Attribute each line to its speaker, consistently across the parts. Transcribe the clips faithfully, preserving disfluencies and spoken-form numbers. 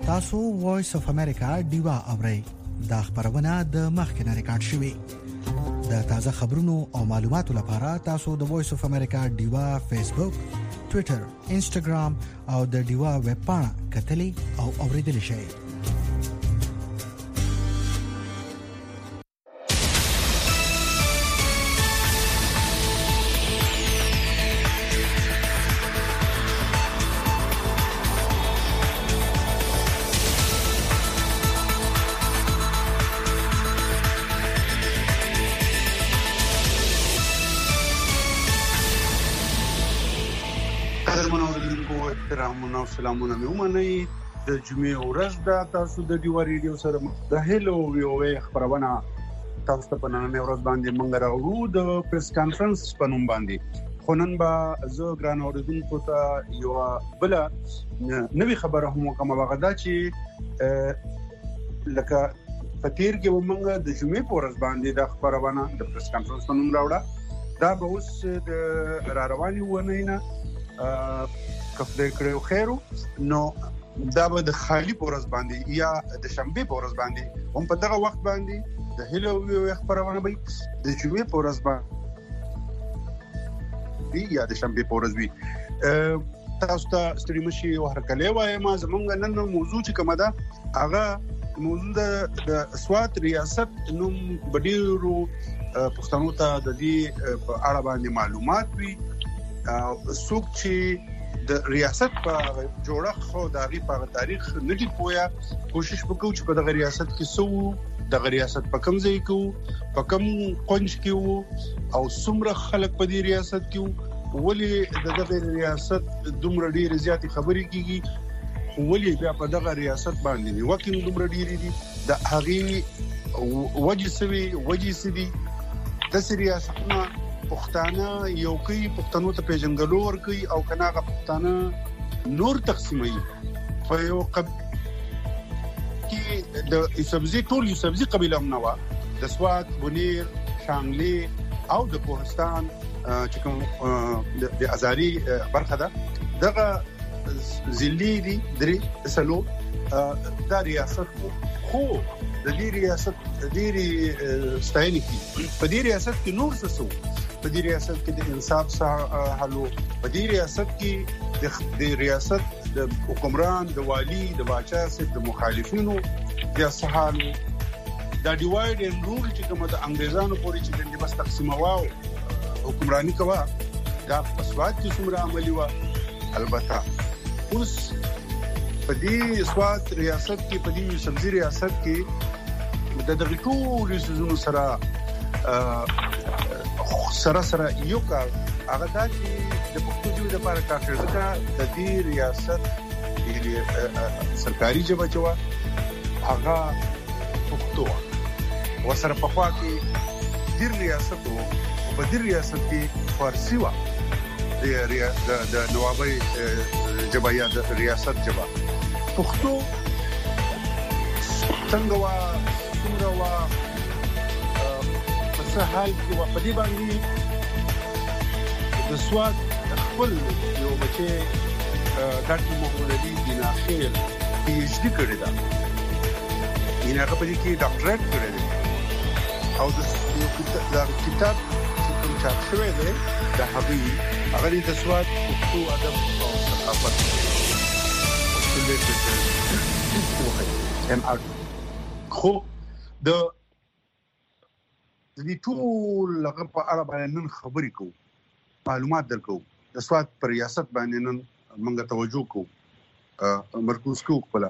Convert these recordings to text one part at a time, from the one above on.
Speaker 1: تاسو وایس اف امریکا ډیوا اورئ. دا خبرونه د مخکنه ریکارډ شوې. د تازه خبرونو او معلوماتو لپاره تاسو د وایس اف امریکا ډیوا فیسبوک، ټوئیټر، انسټاګرام او د ډیوا ویب پاڼه کتلې او اوریدل شئ.
Speaker 2: رحمنا سلامونه مې ومنئ. د جمعې ورځ دا تاسو د ډیوا ریډیو سره د هلو ویو خبرونه تاسو ته په نننۍ ورځ باندې مونږ راوړو د پریس کانفرنس په نوم باندې. خو نن به زه ګران اوریدونکو ته یو بل نوې خبره هم کوم. هغه دا چې لکه په تیر کې مونږ د جمعې په ورځ باندې د خبرونه د پریس کانفرنس په نوم راوړه. دا به اوس د را رواني ونه نه کفدې کړو خیرو نو دا به د خالی پورز باندې یا د شنبه پورز باندې هم په دغه وخت باندې د هلو ویو خبرونه به د جمعې پورز باندې یا د شنبه پورز وي. تاسو ته ستړي مشي او هرکلی وایم. زمونږ نن موضوع چې کومه ده هغه موضوع د سوات ریاست نوم بډیرو پښتنو ته د دې په اړه باندې معلومات وي. څوک چې د ریاست په جوړښت خو د غي په تاریخ نه دی پویا کوشش وکړو چې په دغه ریاست کې سو د ریاست په کوم ځای کې په کوم قنج کې او څومره خلک په دې ریاست کې ولې د دغه ریاست دومره ډېر زیاتې خبرې کیږي ولې بیا په دغه ریاست باندې وکیم دومره ډېر دي د هغه وجه سوي وجه سدي د ریاستونه پښتانه یو کوي پښتنو ته پیژنګلو ور کوي او کناغه پښتانه نور تقسیمي په یو قبل کې د سبزي ټول یو سبزي قبيله هم نو د سوات بنیر شانګلي او د کوهستان چې کوم د ازاري برخه ده دغه زلي دي درې سلو د ریاست خو د دې ریاست د دې ستاینې په دې ریاست کې نور څه سو په دې ریاست کې د انصاف سره حلو په دې ریاست کې د ریاست د حکمران د والی د باچا سره د مخالفینو د صحالو دا ډیوایډ اند رول چې کومه د انګريزانو پورې چې د بس تقسیم واو حکمرانی کوا دا په سواد کې څومره عملی و. البته اوس په دې سواد ریاست کې په دې سبزي ریاست کې د دغه ټول سيزونو سره سره سره یو کار هغه دا چې د پښتو ژبې لپاره کافي ځکه د دې ریاست د سرکاري ژبه چې هغه پښتو و سره په خوا کې د ریاست او په دې ریاست کې فارسی و د د نوابي ژبه یا د ریاست ژبه پښتو څنګه وا څنګه وا حال کې په دې باندې د سواد خپل یو بچي ډاکټر محمد علي بنا خیر پی ایچ ډي کړی دا یې هغه په دې کې ډاکټریټ کړی دی او د کتاب چې کوم چاپ شوی دی د هغه هغه د سواد پښتو ادب او ثقافت خو د د ټول لغه په اړه باندې نن خبرې کوو معلومات درکو د سواد پر ریاست باندې نن موږ توجه کوو مرکز کوو خپل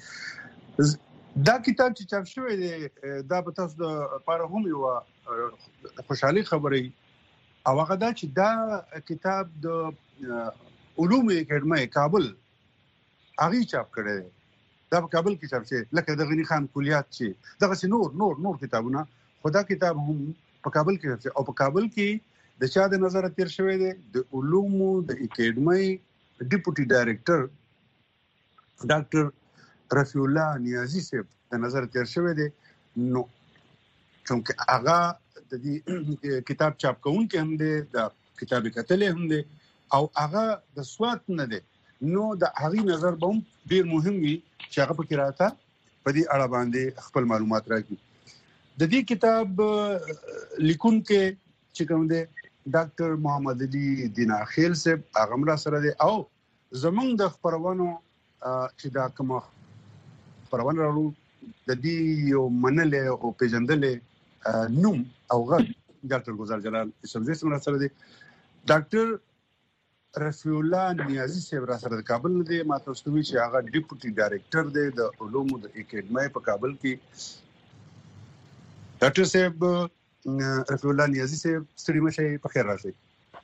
Speaker 2: دا کتاب چې چاپ شوی دی دا په تاسو د لپاره هم یو خوشحالي خبرې او هغه دا چې دا کتاب د علوم اکیډمي کابل هغه چاپ کړی دا په کابل کې چاپ شوی لکه د غنی خان کلیات چې دغه نور نور نور کتابونه خدا کتاب هم په کابل کې او په کابل کې د چا د نظر تیر شوی دی د علوم د اکیډمي ډیپټي ډایریکټر ډاکټر رفیع الله نیازی صاحب د نظر تیر شوی دی. نو چونکه هغه د دې کتاب چاپ کوونکی هم دی د کتاب کتلې هم دی او هغه د سوات نه دی نو د هغې نظر به هم ډېر مهم وي چې هغه پکې راته په دې اړه باندې خپل معلومات راکړي. د دې کتاب لیکونکی چې کوم دی ډاکټر محمد علي دیناخیل صاحب هغه هم را سره دی او زمونږ د خپرونو چې دا کومه خپرونه راوړو د دې یو منلې او پیژندلې نوم او غږ ډاکټر ګلزار جلال یوسفزي صاحب را سره دی. ډاکټر رفیع الله نیازی صاحب را سره د کابل نه دی. ما تاسو ته وی چې هغه ډیپټي ډایریکټر دی د علومو د اکیډمۍ په کابل کې. ډاکټر صاحب رفیع الله نیازی صاحب ستړي مشه په خیر راشي.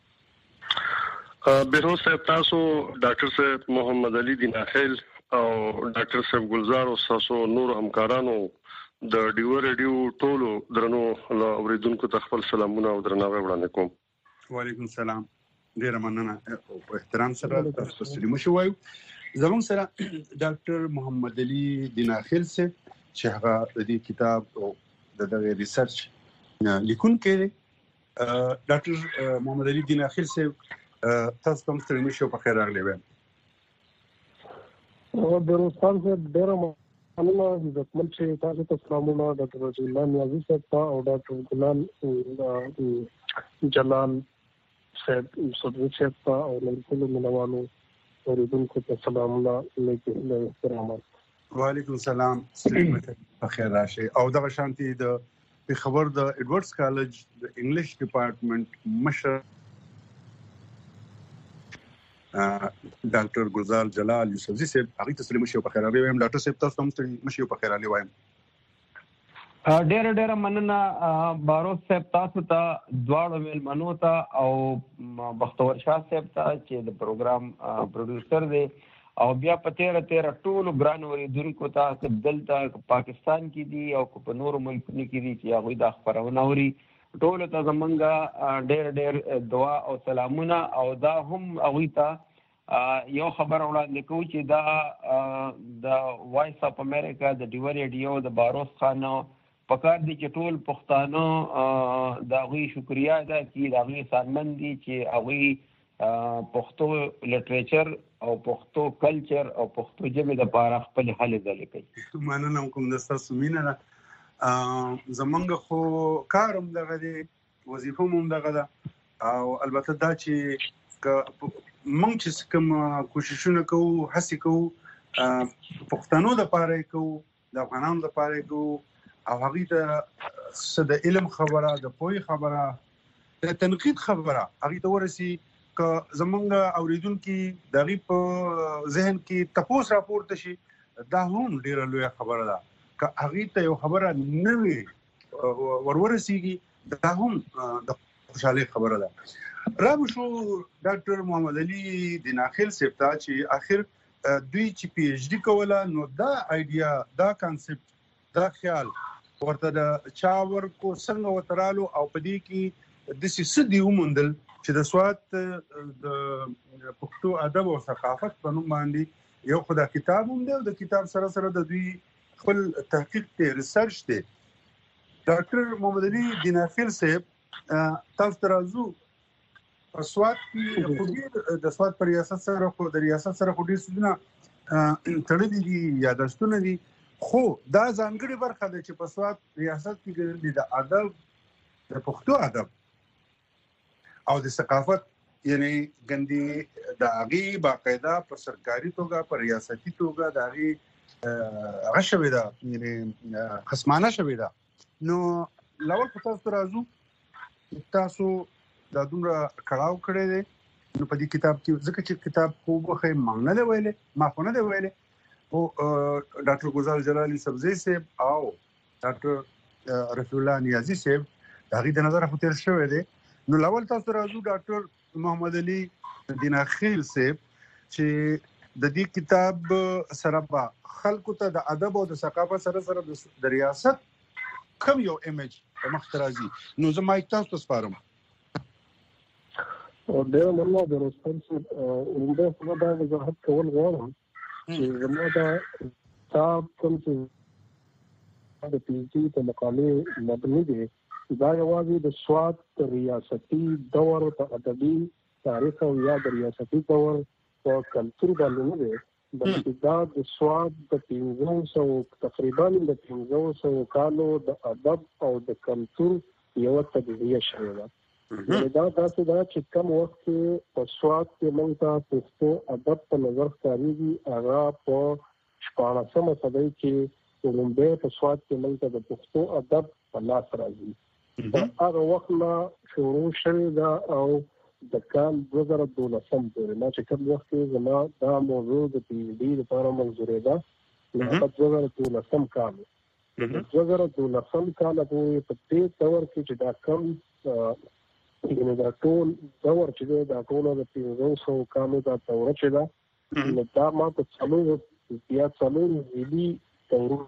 Speaker 3: بیروز صاحب تاسو ډاکټر صاحب محمد علي دیناخیل او ډاکټر صاحب ګلزار او تاسو نور همکارانو د ډیو ریډیو ټولو درنو اوریدونکو ته خپل سلامونه او درناوی وړاندې کوم.
Speaker 2: وعلیکم السلام. ډیر مننه او احترام سره تاسو ته مشو وایو. زموږ سره ډاکټر محمد علي دیناخیل صاحب چې هغه د دې کتاب او د دغه ریسرچ لیکونکی دی. ډاکټر محمد علي دیناخیل صاحب تاسو کوم ستړي مشو په خیر راغلی وایم.
Speaker 4: او دروستان صاحب ډیر مننه د کوم چې تاسو ته سلامونه ډاکټر رفیع الله نیازی صاحب او ډاکټر ګلزار جلال صاحب صدر صاحب او ټول منوالو اوریدونکو ته سلامونه علیکم احترامات.
Speaker 2: وعلیکم السلام. په خیر راشي. او دغه شانتي د خبر د ایډورډز کالج د انګلیش ډپارټمنټ مشر ډاکټر ګلزار جلال یوسفزي صاحب هغه ته سلام شي په خیر راغلی وایم. ډاکټر صاحب تاسو هم ستړي مشي په خیر راغلی وایم.
Speaker 5: ډېر ډېر مننه باروس صاحب تاسو ته دواړو میلمنو ته او بختور شاه صاحب ته چې د پروګرام پروډوسر دی او بیا په تیره تیره ټولو ګرانو اوریدونکو ته چې دلته پاکستان کې دي او په نورو ملکونو کې دي چې هغوی دا خپرونه اوري ټولو ته زمونږ ډېر ډېر دعا او سلامونه. او دا هم هغوی ته یو خبر وړاندې کوو چې دا د وایس اف امریکا د ډیو ریډیو د باروس خانو پکار دي چې ټول پښتانه د هغوی شکریا ادا کړي، د هغوی احسانمند دي چې هغوی پښتو لټریچر او پښتو کلچر او پښتو ژبې دپاره خپل هلې ځلې کوي.
Speaker 2: مننه کوم د ستاسو مینه ده. زمونږ خو کار هم دغه دی، وظیفه هم دغه ده او البته دا چې موږ چې کوم کوششونه کوو هڅې کوو پښتنو دپاره یې کوو، د افغانانو دپاره یې کوو او هغوی ته څه د علم خبره، د پوهې خبره، د تنقید خبره هغوی ته ورسي که زمونږ اوریدونکي د هغوی په ذهن کې تپوس راپورته شي دا هم ډېره لویه خبره ده. که هغوی ته یو خبره نه وي ورورسیږي دا هم د خوشحالۍ خبره ده. رابو شو ډاکټر محمد علي دیناخیل صاحب ته چې آخر دوی چې پی ایچ ډي کوله نو دا آیډیا، دا کانسپټ، دا خیال ورته د چا ورکو څنګه وترالو او په دې کې داسې څه دي وموندل چې د سوات د پښتو ادب او ثقافت په نوم باندې یو خو دا کتاب هم دی او د کتاب سره سره د دوی خپل تحقیق دی، ریسرچ دی. ډاکټر محمد علي دیناخیل صاحب تاسو ته راځو. په سوات کې خو ډېر د سوات په ریاست سره خو د ریاست سره خو ډېر څیزونه تړلي دي، یادښتونه دي، خو دا ځانګړې برخه ده چې په سوات ریاست کې ګرځي د ادب، د پښتو ادب او د ثقافت، یعنی ګندې د هغې باقاعده په سرکاري توګه په ریاستي توګه د هغې هغه شوې ده، یعنی خصمانه شوې ده. نو لول په تاسو راځو، تاسو دا دومره کړاو کړی دی نو په دې کتاب کې ځکه چې کتاب خو وښی ما نه دی ویلی، ما خو نه دی ویلی، او ډاکټر ګلزار جلال یوسفزي صاحب او ډاکټر رفیع الله نیازی صاحب د هغوی د نظره خو تېر شوی دی. نو لول تاسو راځو ډاکټر محمد علي دیناخیل صاحب چې د دې کتاب سره به خلکو ته د ادب او د ثقافت سره سره د ریاست کوم یو ایمیج په مخ ته راځي. نو زه مایک تاسو ته سپارم.
Speaker 4: ډېره مننه دروستان صاحب. همدا خو دا وضاحت کول غواړم چې زما دا کتاب کوم چې د پی ایچ ډي په مقالې مبني دی دا یوازې د سوات ریاستي دور په ادبي تاریخ او یا د ریاستي دور په کلتور باندې نه دی بلکې دا د سواد د پنځه سوه تقریبا د پنځه سوه کالو د ادب او د کلتور یو تجزیه شوې ده. دا داسې ده چې کوم وخت کې په سواد کې موږ ته پښتو ادب په نظر ښکارېږي هغه په شپاړسمه صدۍ کې لومړی په سواد کې موږ ته د پښتو ادب په لاس راځي. په هغه وخت نه شروع شوې ده او د کال دوه زره دولسم پورې ما چې کوم وخت کې زما دا موضوع د پی ایچ ډي لپاره منظورېده نو هغه دوه زره دولسم کال دوه زره دولسم کال پورې په دې دور کې چې دا کم یعنې دا ټول دور چې دی دا ټوله د پنځه سوه کالو دا دوره چې ده نو دا ما په څلورو بیا څلورو ضلعي دورو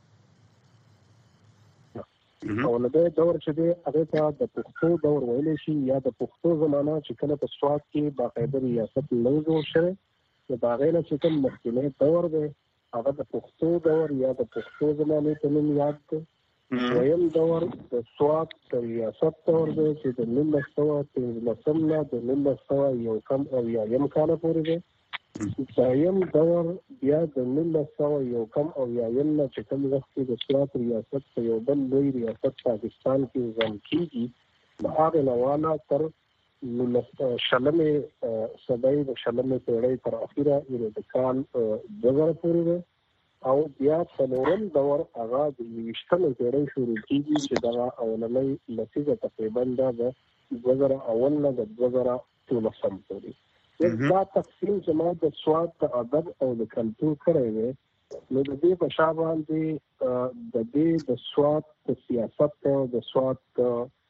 Speaker 4: او له دې دور چې دی هغې ته د پښتو دور ویلی شي یا د پښتو زمانه چې کله په سواد کې باقاعده ریاست نه و جوړ شوی نو د هغې نه چې کوم مخکینی دور دی هغه د پښتو دور یا د پښتو زمانې په نوم یاد دی. دویم دور د سواد د ریاست دور دی چې د نولس سوه پنځلسم نه د نولس سوه یو کم اویایم کاله پورې دی. دریم دور بیا د نولس سوه یو کم اویایم نه چې کوم وخت کې د سواد ریاست په یو بل لوی ریاست پاکستان کې ځان کېږي د هغې نه والا تر نولس شلمې صدۍ د شلمې پېړۍ تر اخره یعنې د کال دوه زره پورې دی او بیا څلورم دور هغه د یوویشتمې پېړۍ شروع کېږي چې دغه اولنۍ لسیزه تقریبا دا د دوه زره اول نه د دوه زره دولسم پورې دا تقسیم چې ما د سواد د ادب او د کلتور کړی دی نو د دې په شا باندې د دې د سواد د سیاست او د سواد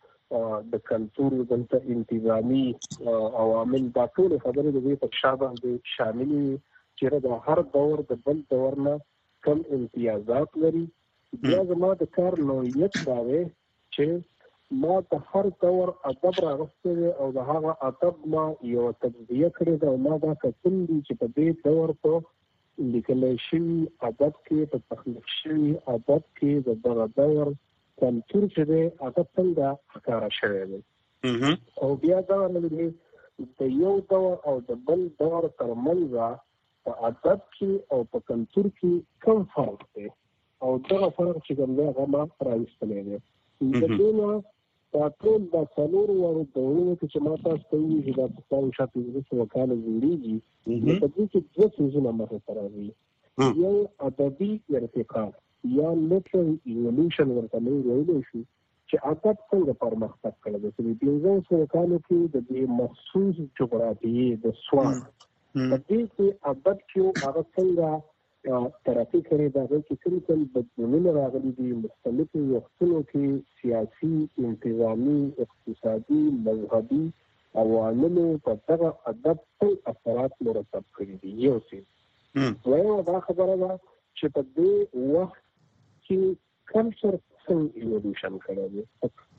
Speaker 4: د کلتور دلته انتظامي عوامل دا ټولې خبرې د دې په شا باندې شاملې وي چې د هر دور د بل دور نه کم امتیازات لري. بیا زما د کار نوعیت دا دی چې ما د هر دور ادب راغوستی دی او د هغه ادب ما یوه تجزیه کړې ده او ما دا کتل دي چې په دې دور په لیکلی شوي ادب کې په تخلیق شوي ادب کې د دغه دور کلتور چې دی هغه څنګه ښکاره شوی دی او بیا دا دی د یو دور او د بل دور ترمنځ په ادب کې او په کلتور کې کوم فرق دی او دغه فرق چې کوم دی هغه ما راویستلی دی. د دې نه دا ټول دا څلورو واړو دورونو کې چې ما تاسو ته وویل چې دا په څلور شا پنځه سوه کاله جوړېږي نو په دې کې دوه څیزونه مخې ته راځي. یو ادبي ارتقا یا لټرل ایولوشن ورته موږ ویلی شو چې ادب څنګه پرمختګ کړی دی چې د پنځه سوه کالو کې د دې مخصوص جغرافیې د سواد په دې کې ادب چې هغه څنګه ترقي کړې ده هغې کې کوم کوم بدلونونه راغلي دي مختلفو وختونو کې سیاسي انتظامي اقتصادي مذهبي عواملو په دغه ادب څه اثرات مرتب کړي دي. یو څیز دویمه دا خبره ده چې په دې وخت کې کلچر څنګه ایولوشن کړی دی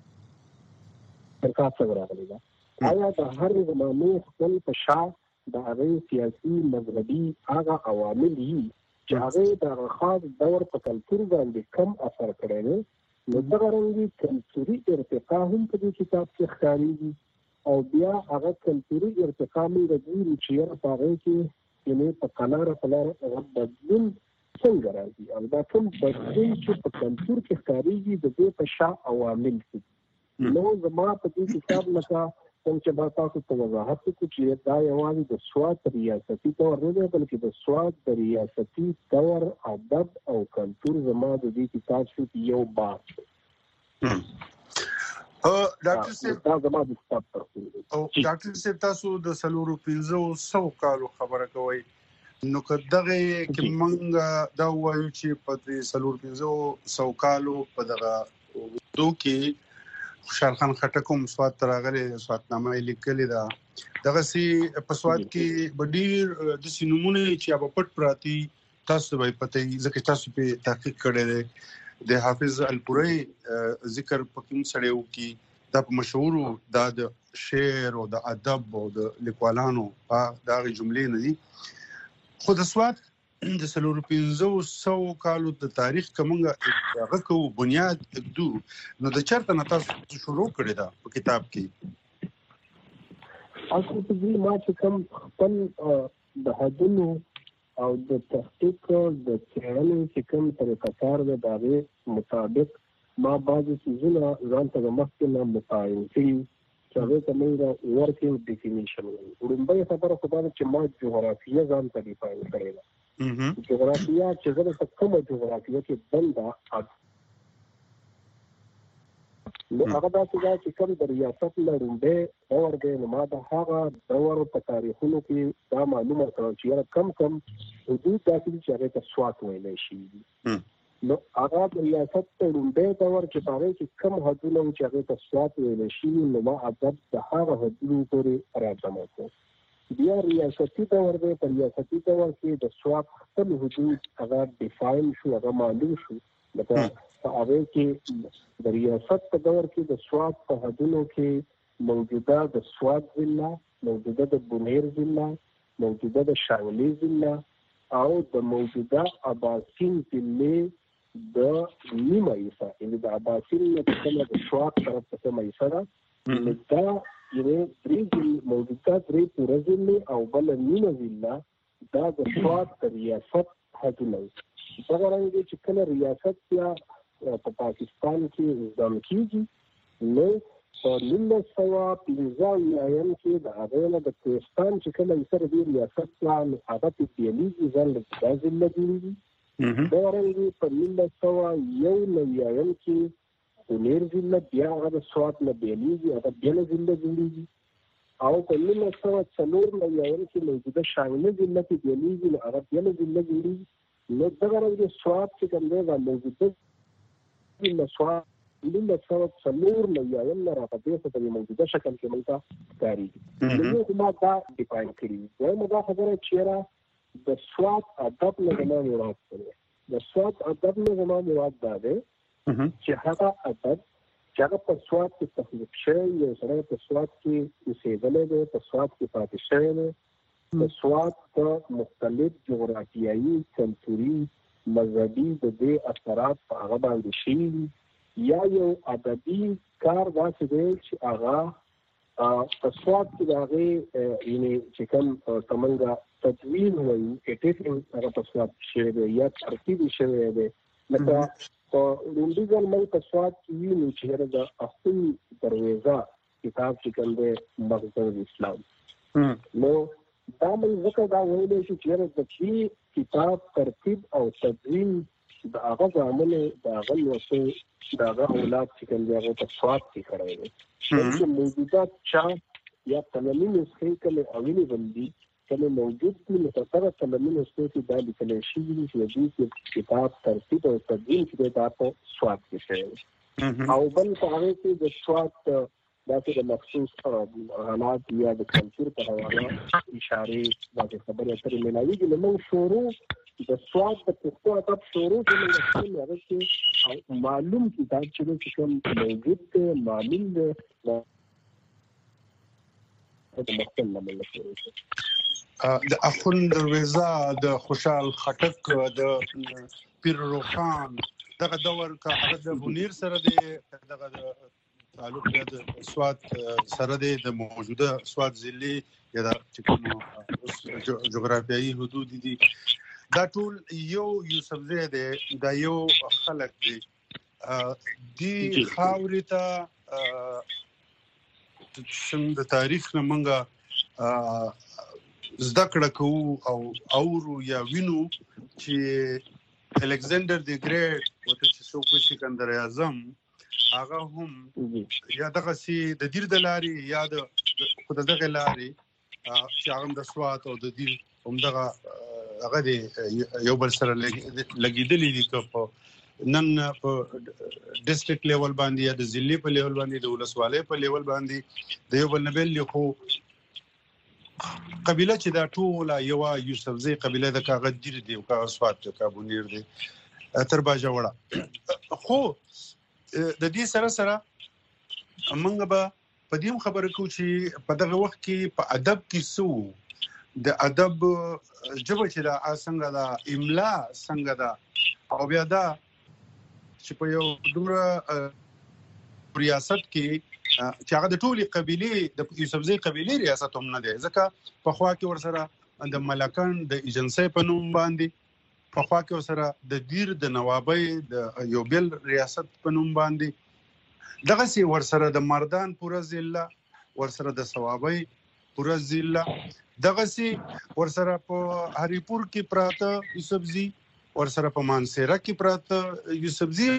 Speaker 4: ترکا څنګه راغلی ده آیا د هر زمانې خپل په شا د هغې سیاسي مذهبي هغه عوامل دي چې هغې د هغه خاص دور په کلتور باندې کم اثر کړی دی نو دغه رنګې کلتوري ارتقا هم په دې کتاب کې ښکارېږي او بیا هغه کلتوري ارتقا موږ ګورو چې یاره په هغې کې یعنې په قلاره په لاره هغه بدلون څنګه راځي او دا کوم بدلون چې په کلتور کې ښکارېږي د دې په شا عوامل دي. نو زما په دې کتاب لکه څنګه چې ما تاسو ته وضاحت وکړو چې دا یوازې د سواد ریاستي دور نه دی بلکې د سواد د ریاستي دور ادب او کلتور زما د دې کتاب شو یو باب دی.
Speaker 2: ډاکټر صاحب
Speaker 4: دا زما د کتاب ترتیب دی.
Speaker 2: او ډاکټر صاحب تاسو د څلورو پنځه سوه کالو خبره کوئ نو که دغه کې موږ دا ووایو چې په دې څلور پنځه سوه کالو په دغه اوږدو کې خوشحال خان خټک هم سواد ته راغلی سوادنامه یې لیکلې ده دغسې په سواد کې به ډېر داسې نومونه چې یا به پټ پراته تاسو به یې پته وي ځکه تاسو پرې تحقیق کړی دی د حافظ الپورۍ ذکر په کوم سړی وکړي دا په مشهورو دا د شعر او د ادب او د لیکوالانو د هغې جملې نه دي خو د سواد د څلورو پنځه سوو کالو د تاریخ که موږ هغه کوو بنیاد ږدو نو د چېرته نه تاسو شروع کړې ده په کتاب کې؟
Speaker 4: اصل کې ما چې کوم خپل د حدونو او د تحقیق د څېړنې چې کوم طریقه کار دی د هغې مطابق ما بعضې څیزونه ځان ته د مخکې نه متعین کړي چې هغې ته موږ ورکینګ ډیفینیشن وایو. وړومبۍ خبره خو دا ده چې ما جغرافیه ځان ته ډیفاین کړې ده. جغرافیه چې زه درته کومه جغرافیه کې دنده نو هغه داسې ده چې کوم د ریاست نه وړومبی دور دی نو ما د هغه دور په تاریخونو کې دا معلومه کړه چې یاره کم کم حدود داسې دي چې هغې ته سوات ویلی شوي دي. نو هغه د ریاست په وړومبی دور چې په هغې کې کم حدونه وو چې هغې ته سوات ویلی شوي نو ما ادب د هغه حدونو پورې راجمع کړو. بیا ریاستي دور دی. په ریاستي دور کې د سوات خپل حدود هغه ډیفاین شو هغه معلوم شو. لکه په هغې کې د ریاست په دور کې د سوات په حدونو کې موجوده د سوات ضلع، موجوده د بونیر ضلع، موجوده د شانګلې ضلع او د موجوده اباسین ضلع د نیمه حصه یعنې د اباسین نه چې کومه د سوات طرف ته کومه حصه ده نو دا یعنې درې موجوده درې پوره ضلع او بله نیمه ضلع دا د سوات د ریاست حدونه وي. دغه رنګ چې کله ریاست بیا په پاکستان کې نظام کېږي نو په نولس سوه پنځه اویایم کې د هغې نه د کوهستان چې کله حصه د دې ریاست نه نو هغه پرې بېلېږي ځان له جدا ضلع جوړېږي. دغه رنګ په نولس سوه یو نویایم کې بونیر ضلع بیا هغه د سوات نه بېلېږي هغه بېله ضلع جوړېږي او په نولس سوه څلور نویایم کې موجوده شانګلې ضلع کې بېلېږي نو هغه بېله ضلع جوړېږي. نو دغه رنګ سوات چې کوم دی دا موجوده ضلع سوات نولس سوه څلور نویایم نه راپدې څه په موجوده شکل کې موږ ته ښکارېږي. نو ما دا ډیفاین کړي. دویمه دا خبره چې یاره د سوات ادب نه زما مراد څه دی. د سوات ادب نه زما مراد دا دی چې هغه ادب چې هغه په سوات کې تخلیق شوی یو سړی په سوات کې اوسېدلی دی په سوات کې پاتې شوی دی د سوات په مختلف جغرافیایي کلتوري مذهبي د دې اثرات په هغه باندې شوي دي یا یو ادبي کار داسې دی چې هغه په سوات کې د هغې یعنې چې کوم ته موږ تدوین وایو ایډیټینګ هغه په سوات کې شوی دی یا ترتیب یې شوی دی. لکه په لومړي ځل موږ په سوات کې وینو چې یاره د اخوند درویزه کتاب چې کوم دی مخزن الاسلام نو دا موږ ځکه دا ویلی شو چې یاره د دې کتاب ترتیب او تدوین د هغه زامنې د هغه لوستو د هغه اولاد چې کوم دی هغه په سوات کې کړی دی. بلکې موجوده چاپ یا قلمي نسخې کله اولې بندي کله موجود دي نو په هغه قلمي نسخو کې دا لیکلی شوي دي چې د دې کتاب ترتیب او تدوین چې دی دا په سوات کې شوی دی. او بل په هغې کې د سوات داسې د مخصوص حالات یا د کلچر په حواله اشارې داسې خبرې اترې میلاویږي. نو موږ شروع د سوات د پښتو ادب شروع چې موږ خپل هغه کې معلوم کتاب چې دی چې کوم موجود دی معلوم دی د مخکل نه موږ شروع کړو.
Speaker 2: د اخوند درویزه د خوشحال خټک د پیر روښان دغه دور که هغه د بونیر سره دی دغه تعلق یا د سوات سره دی د موجوده سوات ضلع یا د چې کوم جغرافیایي حدود دي دا ټول یو یوسفزی دی دا یو خلک دی دې خاورې ته څنګه د تاریخ نه موږ زده کړه کوو او اورو یا وینو چې الکسندر دی ګریټ ورته چې څوک وایي سکندر اعظم هغه هم یا دغسې د دیر د لارې یا د خو د دغې لارې چې هغه هم د سوات او د دیر همدغه هغه دی یو بل سره لګېدلي دي که په نن په ډسټرکټ لیول باندې یا د ضلع په لیول باندې د ولسوالۍ په لیول باندې د یو بل نه بېل دي خو قبیله چې دا ټوله یوه یوسفزۍ قبیله د کاغه دیر دی او کاغه سوات دی کاغه بونیر دی تر باجه وړه. خو د دې سره سره موږ به په دې هم خبره کوو چې په دغه وخت کې په ادب کې څه وو د ادب ژبه چې ده څنګه ده املا څنګه ده او بیا دا چې په یو دومره ریاست کې چې هغه د ټولې قبیلې د یوسفزۍ قبیلې ریاست هم نه دی ځکه پخوا کې ورسره د ملکان د ایجنسی په نوم باندې په خوا کې سره د دیر د نوابۍ د یو بل ریاست په نوم باندې دغه سي ورسره د مردان پورا ضلع ورسره د ثوابۍ پورا ضلع دغه سي ورسره په هریپور کې پراته یوسفزي ورسره په مانسیره کې پراته یوسفزي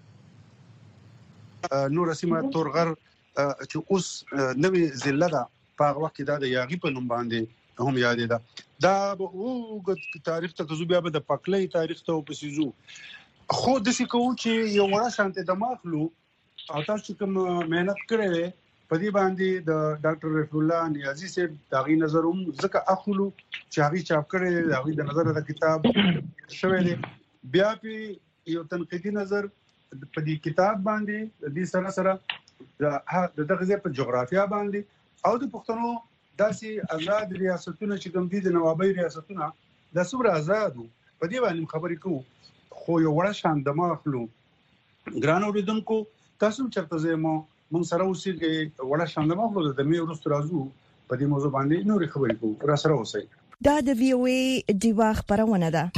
Speaker 2: نور سیمه تورغر چې اوس نوې ضلع ده په هغه وخت دا د یاغي په نوم باندې هم یادې ده دا او تاریخ ته کزو بیا به د پکلې تاریخ ته وپسیزو خو د څه کوو چې یو وړه شانته د ماخلو او تاسو کوم مهنت کړې په دې باندې د ډاکټر رفیع الله نیازي صاحب داغي نظر هم ځکه اخلو چې هغه چاپ کړي داغي د نظر د کتاب شوی دی بیا په یو تنقیدي نظر په دې کتاب باندې د دې سره سره د دغه ځای په جغرافیا باندې او د پښتنو داسې آزاد ریاستونه چې کوم دي د نوابۍ ریاستونه د څومره آزادو په دې باندې خبرې کوو خو یو وړه شان د ماخلو ګران اوریدونکو تاسو چرته زمو مونږ سره اوسېږي وړه شان د ماخلو د مې ورستو راځو په دې موضوع باندې نورې خبرې کوو را سره اوسئ
Speaker 6: دا د وی او ای دیوا خبرونه ده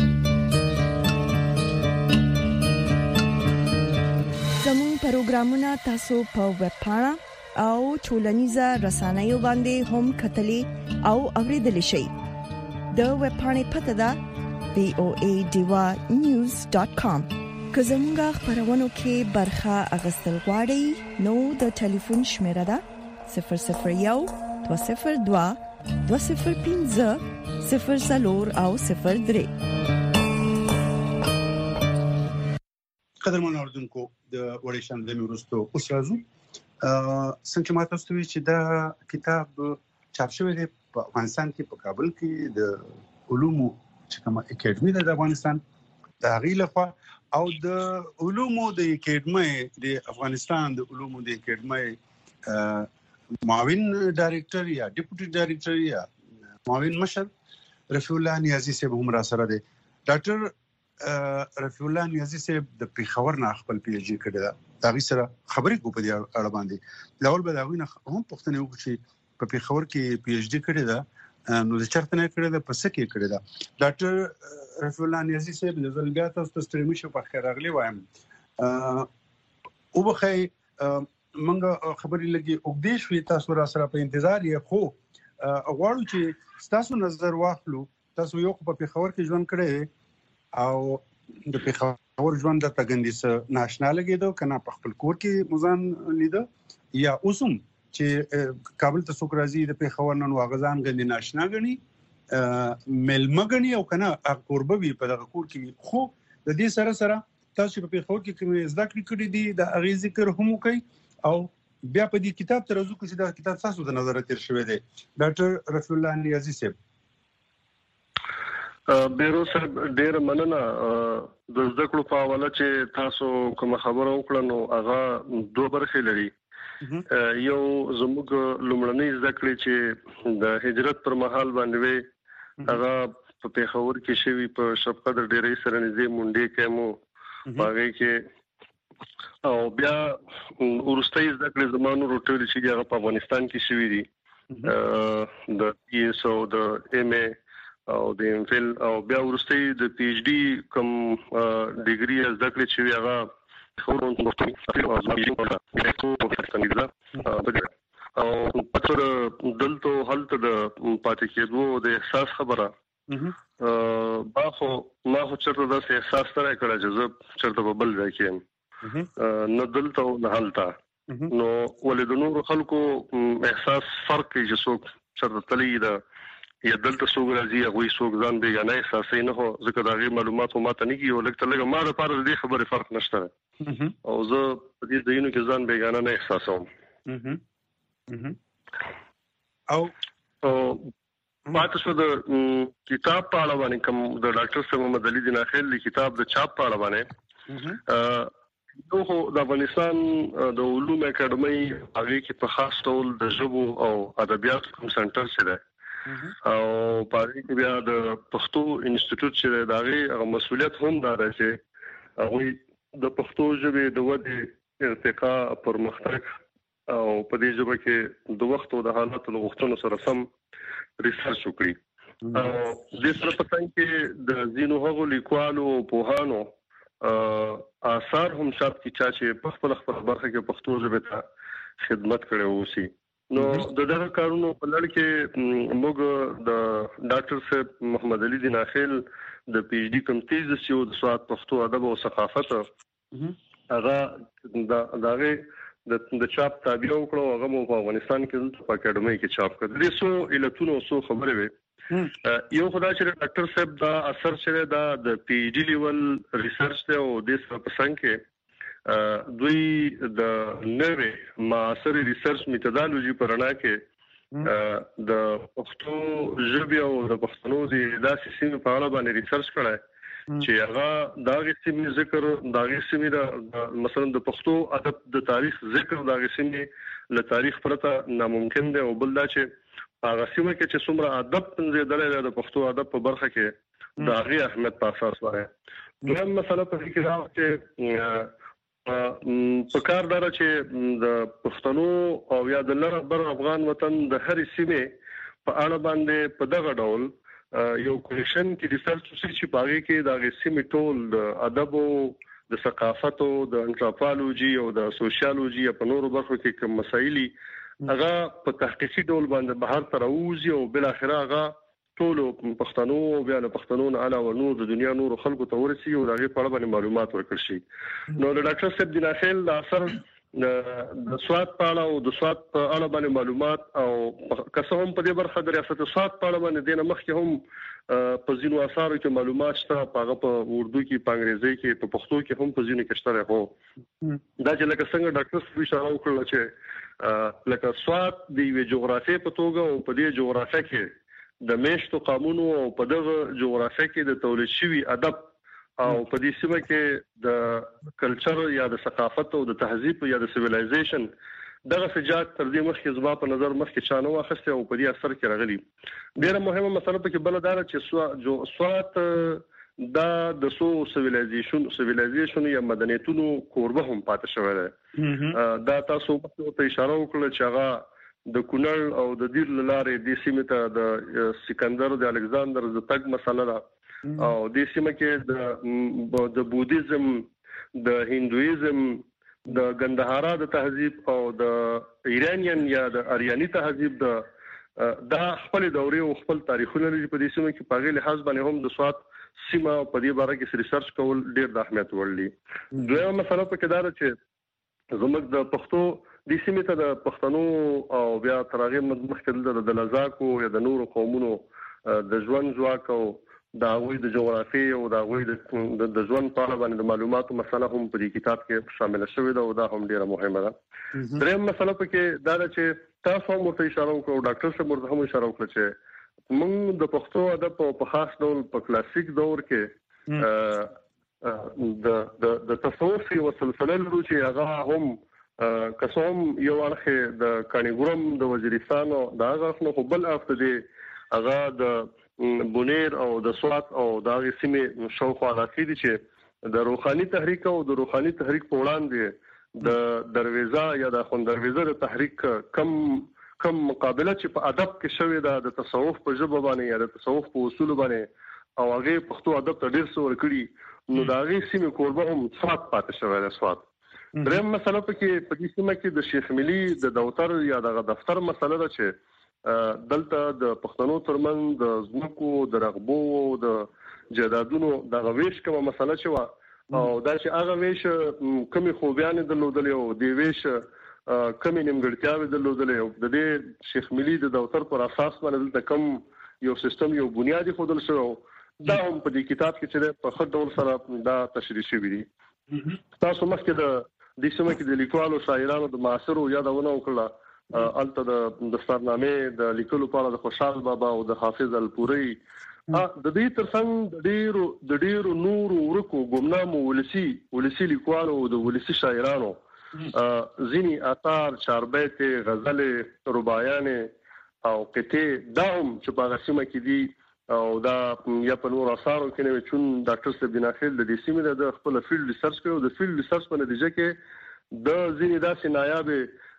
Speaker 6: زموږ پروګرامونه تاسو په ویب پاڼه او ټولنیزه رسنیو باندې هم کتلې او اوریدلې شئ د ویب پاڼې پته ده وی او ای دیوا نیوز ډاٹ کام که زموږ خبرونو کې برخه اغستل غواړئ نو د ټلیفون شمیره ده صفر صفر یو دوه صفر دوه دوه صفر پنځه صفر څلور او صفر درې
Speaker 2: قدرمن اوردونکو د وړې شان د میروستو اوس راځو څنګه ما تاسو ته چې دا کتاب چاپ شوی دی په افغانستان کې په کابل کې د علومو چې کومه اکیډمي ده د افغانستان د هغې لخوا او د علومو د اکیډمي د افغانستان د علومو د اکیډمي معاون ډایرکټر یا ډیپټي ډایرکټر یا معاون مشر رفیع الله نیازي صاحب هم را سره دی ډاکټر رفیع الله نیازي صاحب د پیښور نه خپل پی ایچ ډي کړی دا داغي سره خبرې کو په دې اړه باندې لاول به داغي نه هم پښتنه وکړي چې په پیښور کې پی ایچ ډي کړی دا نو د چرته نه کړی دا پس کې کړی دا ډاکټر رفیع الله نیازي صاحب د زلګات او ستريمي شو په خیر اغلی وایم او بخې منګه خبرې لګي وګدې شوې تاسو را سره په انتظار یې خو غواړو چې تاسو نظر واخلو تاسو یو په پیښور کې ژوند کړی او د پیښور ژوند د تګندې ناشنا لګیدو کنه په خپل کور کې مزان لیدو یا اوسم چې کابل ته څوک راځي د پیښور نن واغزان غندي ناشنا غني ملمغني او کنه قربوي په دغه کور کې خو د دې سره سره تاسو په پیښور کې کوم زده کړې کړې دي د اغه ذکر هم کوي او بیا په دې کتاب تر ازو کې دا کتاب تاسو د نظر تیر شوی دی ډاکټر رفیع الله نیازي صاحب
Speaker 3: بیرو صاحب ډیر مننه د زده کړو په حواله چې تاسو کوم خبره وکړه نو هغه دوه برخې لري یو زموږ لومړنۍ زده کړې چې د هجرت پر مهال باندې هغه په پیښور کې شوی په شپقدر ډیرې سره نږدې مونډې کې مو باغې کې او بیا ورستۍ زده کړې زمانو روټل چې هغه په افغانستان کې شوی دي د پی ایس او د ایم ای او د ایم فل او بیا ورستۍ د پی ایچ ډي کوم ډیګري زده کړې چې هغه خورون او ځمې او پتر دلته حالت د پاتې کېدو د احساس خبره با خو ما خو چرته د احساس سره کړه چې زه چرته په بل ځای کې نه دلته نه حالت نو ولې خلکو احساس فرق کې چې څوک چرته تللی دا یا دلته څوک راځي هغه څوک ځان بیگانه احساسې نه هو ځکه دا غي معلومات هم ماته نه کیږي لکه لکه ما لپاره دې خبره فرق نشته او زه په دې ځینو کې ځان بیگانه نه احساسوم او ماته شو د کتاب په اړه باندې کوم د ډاکټر صاحب محمد علي دین اخیل د کتاب د چاپ په اړه باندې نو د افغانستان د علوم اکیډمي هغه کې په خاص ډول د ژبو او ادبیات کوم سنټر سره او پاره کې بیا د پښتو انسټیټیوټ چې دا غي مسؤلیت هم دار چې هغه د پښتو ژبې د ودې ارتقا پرمختګ او په دې ژبه کې د وخت او د حالاتو غوښتنو سره سم ریسرچ وکړي د سره پتن کې د زینو هغو لیکوالو پوهانو آثار هم شرط کی چا چې په خپل خپل برخه کې پښتو ژبه ته خدمت کړي وسی نو د دغه کارونو په لړ کې موږ د ډاکټر صاحب محمد علي دیناخیل د پی ایچ ډي کوم تیزس یو د سواد پښتو ادب او ثقافت هغه د دغه د چاپ تابع وکړو هغه مو په افغانستان کې په اکیډمي کې چاپ کړ د سو الټونو سو خبره وي یو خدای چې ډاکټر صاحب دا اثر چې دا د پی ایچ ډي لیول ریسرچ ته او د سره پسند کې دوی د نوې معاصر ریسرچ میتودولوژي پرانا کې د پښتو ژبې او د پښتنو د داسې سیمې په اړه باندې ریسرچ کړی چې هغه دا غسیمې ذکر دا غسیمې د مثلا د پښتو ادب د تاریخ ذکر دا غسیمې له تاریخ پرته ناممکن دی او بل دا چې هغه سیمه کې چې څومره ادب پنځه د پښتو ادب په برخه کې د هغه اهمیت په اساس باندې دویم مسله په کې دا چې په کار دار چې د پښتنو او یا د لر بر افغان وطن د هر سیمه په اړه باندې په دغه ډول یو کولیشن کې ریسرچ چې په هغه کې د سیمه ټول د ادب او د ثقافت او د انثروپولوژي او د سوشیالوژي په نورو برخو کې کوم مسایل هغه په تحقیقي ډول باندې بهر تر اوزي او بل اخره هغه ټول پښتنو او بیا له پښتنو نه علاوه نور د دنیا نور خلکو ته ورسي او هغه په اړه باندې معلومات ورکړي شي نو ډاکټر صاحب دیناخیل د اثر د سواد په اړه او د سواد په اړه باندې معلومات او کسهم په دې برخه د ریاست سواد په اړه باندې دینه مخکې هم په ځینو اثارو کې معلومات شته په هغه په اردو کې په انګریزي کې په پښتو کې هم په ځینو کې شته هو دا چې لکه څنګه ډاکټر صاحب اشاره وکړه چې لکه سواد د وی جغرافي په توګه او په دې جغرافي کې د میشتو قانونو او په دغه جغرافي کې د تولید شوی ادب او په دې سیمه کې د کلچر یا د ثقافت او د تهذیب یا د سیویلایزیشن دغه سجاد تر دې مخکې زما په نظر مخکې چانه واخسته او په دې اثر کې راغلي ډیره مهمه مسله په کې بل دا چې سوا جو سوات دا د سو سیویلایزیشن سیویلایزیشن یا مدنیتونو کوربه هم پاتې شوی دی دا تاسو په اشاره وکړه چې هغه د کونړ او د دیر لارې د سیمه ته د سکندر د الکساندر د تګ مسله ده او د سیمه کې د د بودیزم د هندویزم د ګندهارا د تهذیب او د ایرانین یا د اریانی تهذیب د دا خپل دوري او خپل تاریخونه لري په دې سیمه کې په غیر حساب باندې هم د سواد سیمه په دې باره کې ریسرچ کول ډیر د اهمیت وړلي دویمه مسله په کې دا چې زموږ د پښتو د سیمه ته د پښتنو او بیا ترغه مخکې د لزاکو یا د نورو قومونو د ژوند ځواک او دا غوي د جغرافي او دا غوي د ژوند په اړه باندې معلوماتو مسله هم په دې کتاب کې شامل شوې ده او دا هم ډیره مهمه ده دریم مسله په کې دا چې تاسو هم ورته اشاره وکړو ډاکټر صاحب ورته هم اشاره وکړه چې موږ د پښتو ادب په خاص ډول په کلاسیک دور کې د د د تصوف او سلسله لرو چې هغه هم کسوم یو اړخ د کانیګورم د وزیرستان او دا هغه خو بل افته دی هغه د بونیر او د سوات او د سیمې شاوخوا علاقې دي چې د روحاني تحریک او د روحاني تحریک په وړاندې د دروازه یا د خون دروازه د تحریک کم کم مقابله چې په ادب کې شوې ده د تصوف په ژبه باندې یا د تصوف په اصول باندې او هغه پښتو ادب ته ډیر څه ورکړي نو دا غي سیمې کوربه هم سواد پاتې شوی ده سواد دریم مسله په کې په دې سیمه کې د شیخ ملي د دفتر یا د دفتر مسله ده چې دلته د پښتنو ترمن د زمکو د رغبو د جدادونو د غویش کومه مسله چې وا او دا چې هغه ویش کمی خوبیان د لودل او دی ویش کمی نیمګړتیاوي د لودل او د دې شیخ ملي د دفتر پر اساس باندې د کم یو سیستم یو بنیادی خودل شو دا هم په دې کتاب کې چې په خط ډول سره دا تشریح شوی دی تاسو مخکې د دې سیمه کې د لیکوالو شاعرانو د معاصرو یادونه وکړه الته د دستارنامې د لیکلو په د خوشحال بابا او د حافظ الپوري د دې ترڅنګ د ډیرو د ډیرو نورو ورکو ګمنامو ولسی ولسی لیکوالو او د ولسی شاعرانو ځینی آثار چاربیت غزل رباعیان او قطعه داوم چې په غسمه کې دي او دا یا په نور اثارو کې نو چون ډاکټر صاحب بناخیل د دې سیمې د خپل فیلډ ریسرچ کوي د فیلډ ریسرچ په نتیجه کې د ځینې داسې نایاب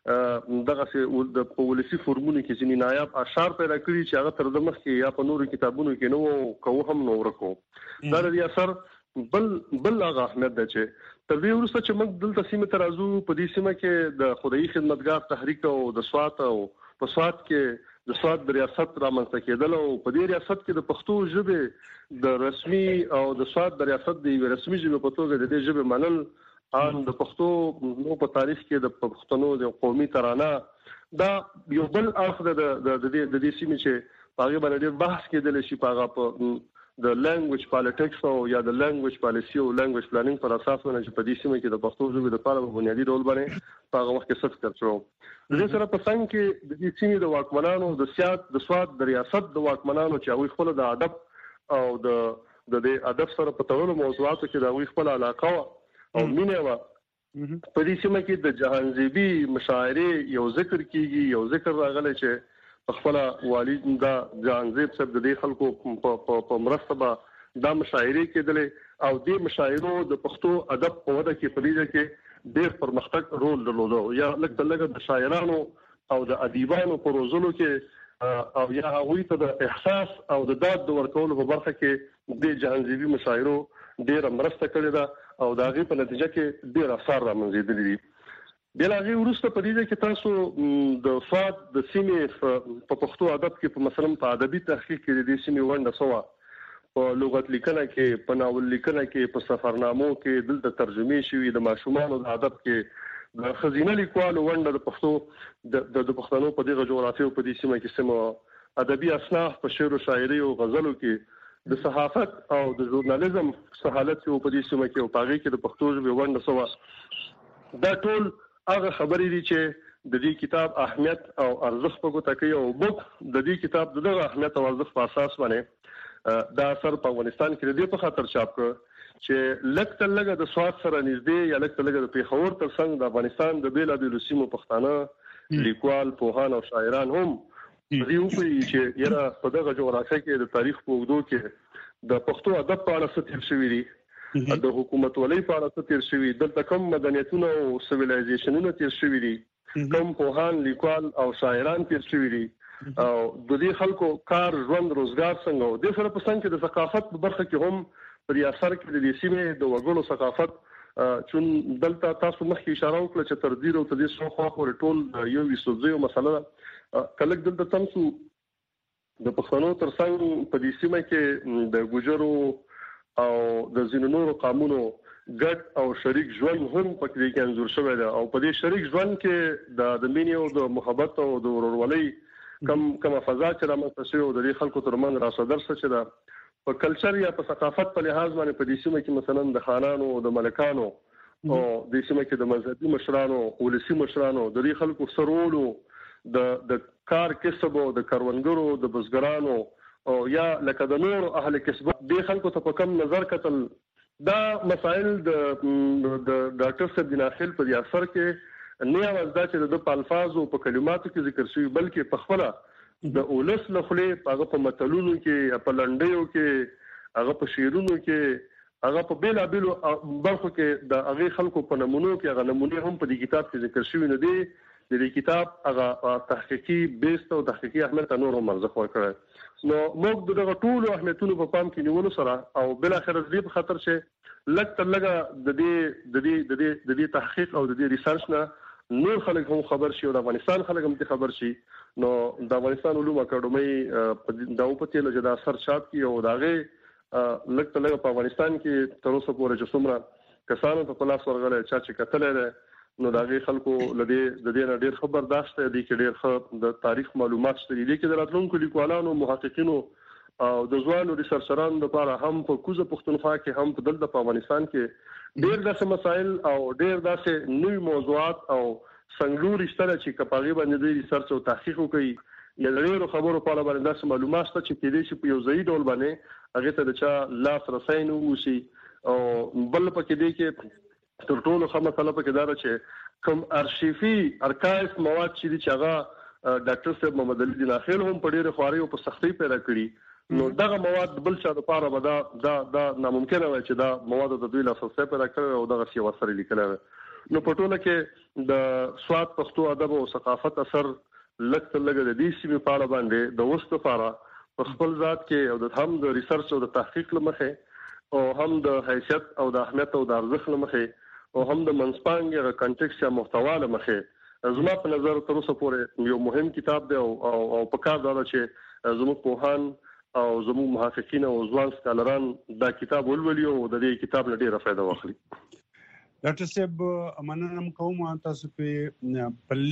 Speaker 3: دغه د پولیسي فورمونه کې چې نایاب اشعار پیدا کړی چې هغه تر دمخ کې یا په نورو کتابونو کې نو کوو هم نو ورکو دا د اثر بل بل هغه اهمیت ده چې تر دې وروسته چې موږ دلته سیمه ترازو په دې سیمه کې د خدای خدمتګار تحریک او د سوات او په سوات کې د سوات د ریاست رامنځته کېدل او په دې ریاست کې د پښتو ژبه د رسمي او د سوات د ریاست د رسمي ژبه په توګه د دې ژبه منل ان د پښتو نو په تاریخ کې د پښتنو د قومي ترانه دا یو بل اخر د د د دې سیمې چې هغه باندې بحث کېدل شي په هغه د لانګویج پالیټکس او یا د لانګویج پالیسی او لانګویج پلانینګ پر اساس باندې چې په دې سیمه کې د پښتو ژبې د لپاره بنیادی ډول باندې په هغه وخت کې څه فکر شو د دې سره په څنګه کې د دې سیمې د واکمنانو د سیاست د سواد د ریاست د واکمنانو چې هغه خپل د ادب او د د دې ادب سره په تړلو موضوعاتو کې د هغه خپل علاقه او مینه و په دې سیمه کې د جهانزیبي مشاعره یو ذکر کیږي یو ذکر راغلی چې خپل والد دا جهانزیب صاحب د دې خلکو په مرسته دا مشاعره کېدلې او دې مشاعرو د پښتو ادب په وده کې په دې کې ډېر پرمختګ رول درلوده یا لکه لکه د شاعرانو او د ادیبانو په روزلو کې او یا هغوی ته د احساس او د داد د ورکولو په برخه کې د جهانزیبي مشاعرو ډېر مرسته کړې ده او دا غي په نتیجه کې ډېر اثر رامنځته دي بل هغه ورسته په دې کې تاسو د فاد د سیمې په پښتو ادب کې په مثلا په ادبي تحقیق کې د سیمې ونده سوا په لغت لیکنه کې په ناول لیکنه کې په سفرنامو کې دلته ترجمه شوی د ماشومان د ادب کې د خزینه لیکوالو ونده د پښتو د د پښتنو په دغه جغرافي او په دې سیمه کې سیمه ادبي اصناف په شعر او شاعري او غزلو کې د صحافت او د ژورنالیزم سہالت په دې سیمه کې او پاغي کې د پښتو ژبې ونده سوا دا ټول هغه خبرې دي چې د دې کتاب اهمیت او ارزښت په ګوته کوي او موږ د دې کتاب دغه اهمیت او ارزښت په اساس باندې دا اثر په افغانستان کې د دې په خاطر چاپ کړ چې لکه لګه د سواد سره نږدې یا لکه لګه د پیښور تر څنګ د افغانستان د بیلابېلو سیمو پښتانه لیکوال پوهان او شاعران هم دې وپوهېږي چې یاره په دغه جغرافیه کې د تاریخ په اوږدو کې د پښتو ادب په اړه څه تېر شوي دي د حکومت ولې په اړه څه تیر شوی دلته کوم مدنیتونه او سیویلایزیشنونه تیر شوی دي کوم پوهان لیکوال او شاعران تیر شوی دي او د دې خلکو کار ژوند روزګار څنګه او د سره په څنګه کې د ثقافت په برخه کې هم پر اثر کې د دې سیمې د وګړو ثقافت چون دلته تاسو مخکې اشاره وکړه چې تر دې او تر دې څو خوا پورې ټول یو وسوځي مسله کله دلته تاسو د پښتنو تر څنګ په دې سیمه کې د ګوجرو او د زینو نورو قانونو ګډ او شریک ژوند هم پکې کې انځور شوی دی او په دې شریک ژوند کې د د مینې او د محبت او د ورورولۍ کم کم فضا چې رامنځته شوی او د دې خلکو ترمنځ راصدر څه چې دا په کلچر یا په ثقافت په لحاظ باندې په دې سیمه کې مثلا د خانانو او د ملکانو او د سیمه کې د مذهبي مشرانو ولسی مشرانو د دې خلکو سرولو د د کار کسب او د کروندګرو د بزګرانو او یا لکه د نور اهل کسب د خلکو ته په کم نظر کتل دا مسائل د د ډاکټر صاحب داخل په اثر کې نه اواز دا چې د الفاظ او په کلماتو کې ذکر شوی بلکې په خپل د اولس لخلې هغه په متلونو کې په لنډیو کې هغه په شعرونو کې هغه په بیل بیلو برخو کې د هغه خلکو په نمونو کې هغه نمونه هم په دې کتاب کې ذکر شوی نه دي د دې کتاب هغه تحقیقي بیس او تحقیقي اهمیت نور هم ارزښت ورکړي نو موږ دغه ټول اهمیتونو په پام کې نیولو سره او بل اخر دې په خاطر چې لکه لګه د دې د دې د دې د دې تحقیق او د دې ریسرچ نه نور خلک هم خبر شي او د افغانستان خلک هم خبر شي نو د افغانستان علوم اکاډمي په داو په تل چې دا سر چاپ کی او داغه لکه لګه په افغانستان کې تر اوسه پورې چې څومره کسانو ته په لاس ورغلي چا چې کتلې نو داغه خلکو لدی د دې ډېر خبرداشت دي چې ډېر خبر د تاریخ معلومات شته دي چې راتلونکو لیکوالانو محققینو او د ځوانو ریسرچرانو لپاره هم په کوزه پښتونخوا کې هم په دلته په افغانستان کې ډېر داسې مسایل او ډېر داسې نوې موضوعات او څنګه رښتیا چې کپاغي باندې د ریسرچ او تحقیق کوي یا ډېر خبرو په اړه باندې داسې معلومات شته چې کېدې شي په یو ځای ډول باندې هغه ته د چا لاس رساینو وشي او بل پکې دی کې تر ټولو ښه مسله پکې دا ده چې کوم ارشیفي ارکایف مواد چې دي چې هغه ډاکټر صاحب محمد علي داخل هم په ډېرې خوارۍ او په سختۍ پیدا کړي نو دغه مواد بل چا لپاره به دا دا دا ناممکنه وي چې دا مواد د دوی له اساس پیدا کړي او دغه څه ورسره لیکل نو په ټوله کې د سواد پښتو ادب او ثقافت اثر لکه لګ د دې سیمې په اړه باندې د وسط لپاره په خپل ذات کې او د هم د ریسرچ او د تحقیق لمخه او هم د حیثیت او د اهمیت او د ارزښت لمخه او هم د منسپانګ یا کنټکسټ یا محتوا لمخه زما په نظر تر اوسه پورې یو مهم کتاب دی او او په کار دا چې زموږ پوهان او زموږ محققین او ځوان سکالران دا کتاب ولولي او د دې کتاب له ډیره فائدہ واخلي.
Speaker 2: ډاکټر صاحب مننه کوم تاسو په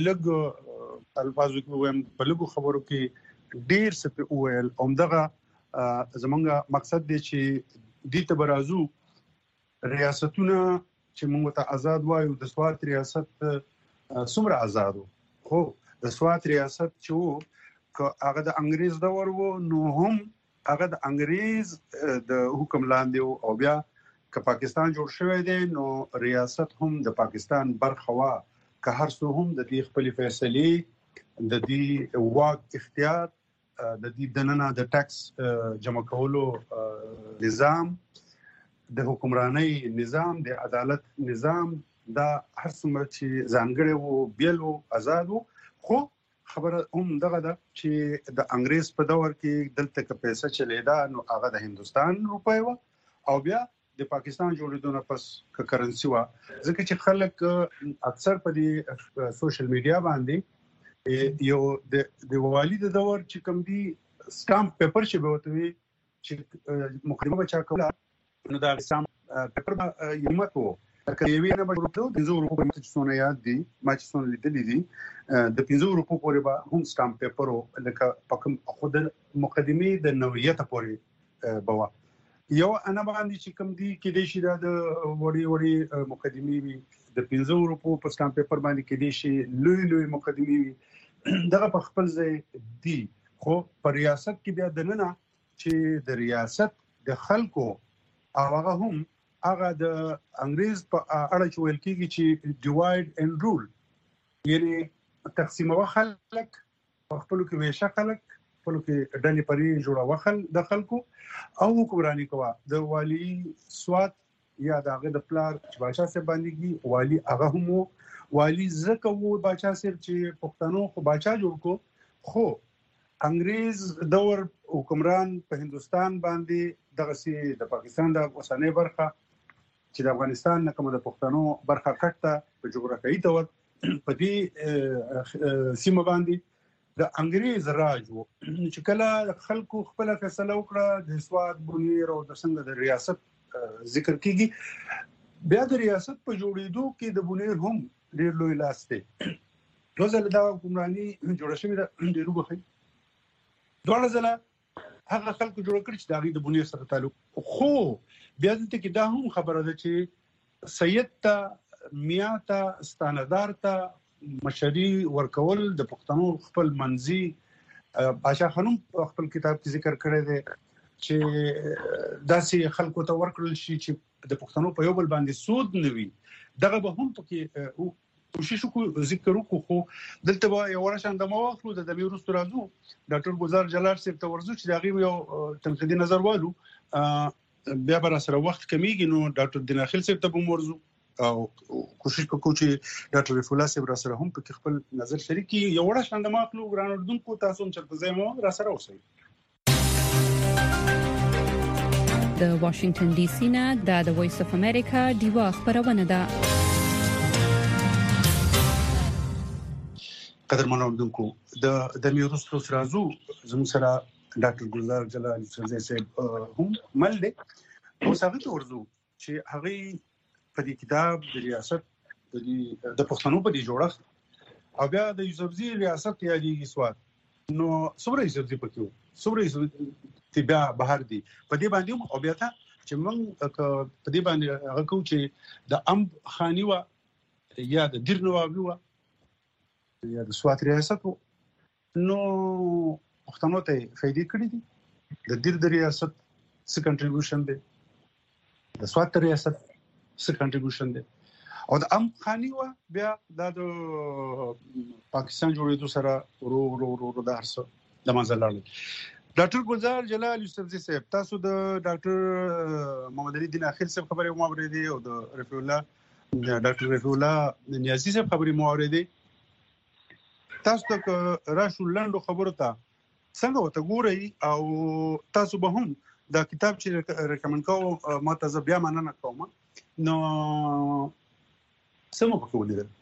Speaker 2: پلګ الفاظو کې وایم پلګو خبرو کې ډیر څه په ویل اومدغه زمونږ مقصد دی چې د تبرازو ریاستونه چې موږ ته آزاد وایو د سوات ریاست څومره آزادو خو د سوات ریاست چې وو هغه د انګريز دور وو نو هم هغه د انګريز د حکم لاندې او بیا که پاکستان جوړ شوی دی نو ریاست هم د پاکستان برخه وا که هر څو هم د دې خپل فیصله د دې واک اختیار د دې دننه د ټیکس جمع کولو نظام د حکمراني نظام د عدالت نظام دا هر څومره چې ځانګړي وو بیل وو آزاد وو خو خبره هم دغه ده چې د انګريز په دور کې دلته کې پیسې چلیدا نو هغه د هندستان روپۍ و او بیا د پاکستان جوړېدو نه پس ک کرنسي و ځکه چې خلک اکثر په دې سوشل میډیا باندې یو د د والي د دور چې کوم دي سٹامپ پیپر چې به وته وي چې مقدمه بچا کوله نو دا سٹامپ پیپر یمت وو که یوې نه بډو د زو روپو په څونه یاد دي ما چې څونه لیدلې دي د پنځو روپو پورې به هم سٹامپ پیپر لکه پکم خود مقدمه د نوعیت پورې بوا یو انا باندې چې کوم دي کې د شي د وړي وړي مقدمه وي د پنځو روپو په سٹامپ پیپر باندې کې د شي لوی لوی مقدمه وي دغه په خپل ځای دی خو پر ریاست کې بیا د ننه چې د ریاست د خلکو هغه هم هغه د انګريز په اړه چې ویل کېږي چې ډیوایډ اند رول یعنی تقسیم وخلک خپل کې ویشه خلک خپل کې ډلې پرې جوړه وخل د خلکو او حکمرانی کوا د والی سوات یا دغه د پلار بادشاہ صاحب باندې والی هغه هم والی زکه وو بادشاہ صاحب چې پښتنو خو بادشاہ جوړ کو خو انګريز دور حکمران په هندستان باندې دغه سي د پاکستان د اوسنۍ برخه چې د افغانستان نه کوم د پښتنو برخه کټه په جغرافیایي تور په دې سیمه باندې د انګريز راج وو چې کله خلکو خپل فیصله وکړه د سواد بنیر او د څنګه د ریاست ذکر کیږي بیا د ریاست په جوړېدو کې د بنیر هم ډېر لوی لاس دی دوزله دا حکمرانی جوړه شوې ده ډېر وګخي دوه ځله هغه خلکو جوړ کړی چې دا د بنیر سره تعلق خو بیا دلته کې دا هم خبره ده چې سید ته میا ته ستاندار ته مشري ورکول د پښتنو خپل منځي بادشاہ خانم خپل کتاب کې ذکر کړی دی چې داسې خلکو ته ورکړل شي چې د پښتنو په یو بل باندې سود نه وي دغه به هم پکې کوشش وکړو ذکر وکړو خو دلته به یو ورشان د مواخلو د دمیر رستو راځو ډاکټر ګلزار جلال صاحب ته ورزو چې دغه یو تنقیدي نظر والو بیا به سره وخت کمیږي نو ډاکټر دیناخیل صاحب ته به ورزو او کوشش وکړو چې ډاکټر رفیع الله صاحب را سره هم په خپل نظر شریکي یو ورشان د مواخلو ګران اردوونکو تاسو هم چرته زمو را سره اوسئ
Speaker 7: د واشنگټن ډي سي نه د وایس اف امریکا دیوا خبرونه ده
Speaker 2: قدرمن اوردونکو د د میروستو سرازو زموږ سره ډاکټر ګلزار جلال صاحب هم مل دي او څنګه ورزو چې هغه په دې کتاب د ریاست د د پښتنو په دې جوړښت او بیا د یوسفزي ریاست یادېږي سواد نو څومره یوسفزي پکې څومره تی بیا بهر دي په دې باندې او بیا ته چې موږ په دې باندې هغه کوم چې د ام خاني وا یا د دیر نوابي وا یا د سوات ریاست نو پښتنو ته فائدې کړې دي د دیر د ریاست څه کنټریبیوشن دی د سوات ریاست څه کنټریبیوشن دی او د ام خاني وا بیا د پاکستان جوړېدو سره ورو ورو ورو د هرڅ د منځلاري ډاکټر ګلزار جلال یوسفزي صاحب تاسو د ډاکټر محمد علي دین اخیل صاحب خبرې مو اورېدې او د رفیع الله ډاکټر رفیع الله نیازي صاحب خبري مو اورېدې. تاسو ته راشو لنډو خبرو ته څنګه وته ګورئ او تاسو به هم دا کتاب چې ریکمند کوم ما ته بیا مننه کوم نو سمو پکې ولیدل.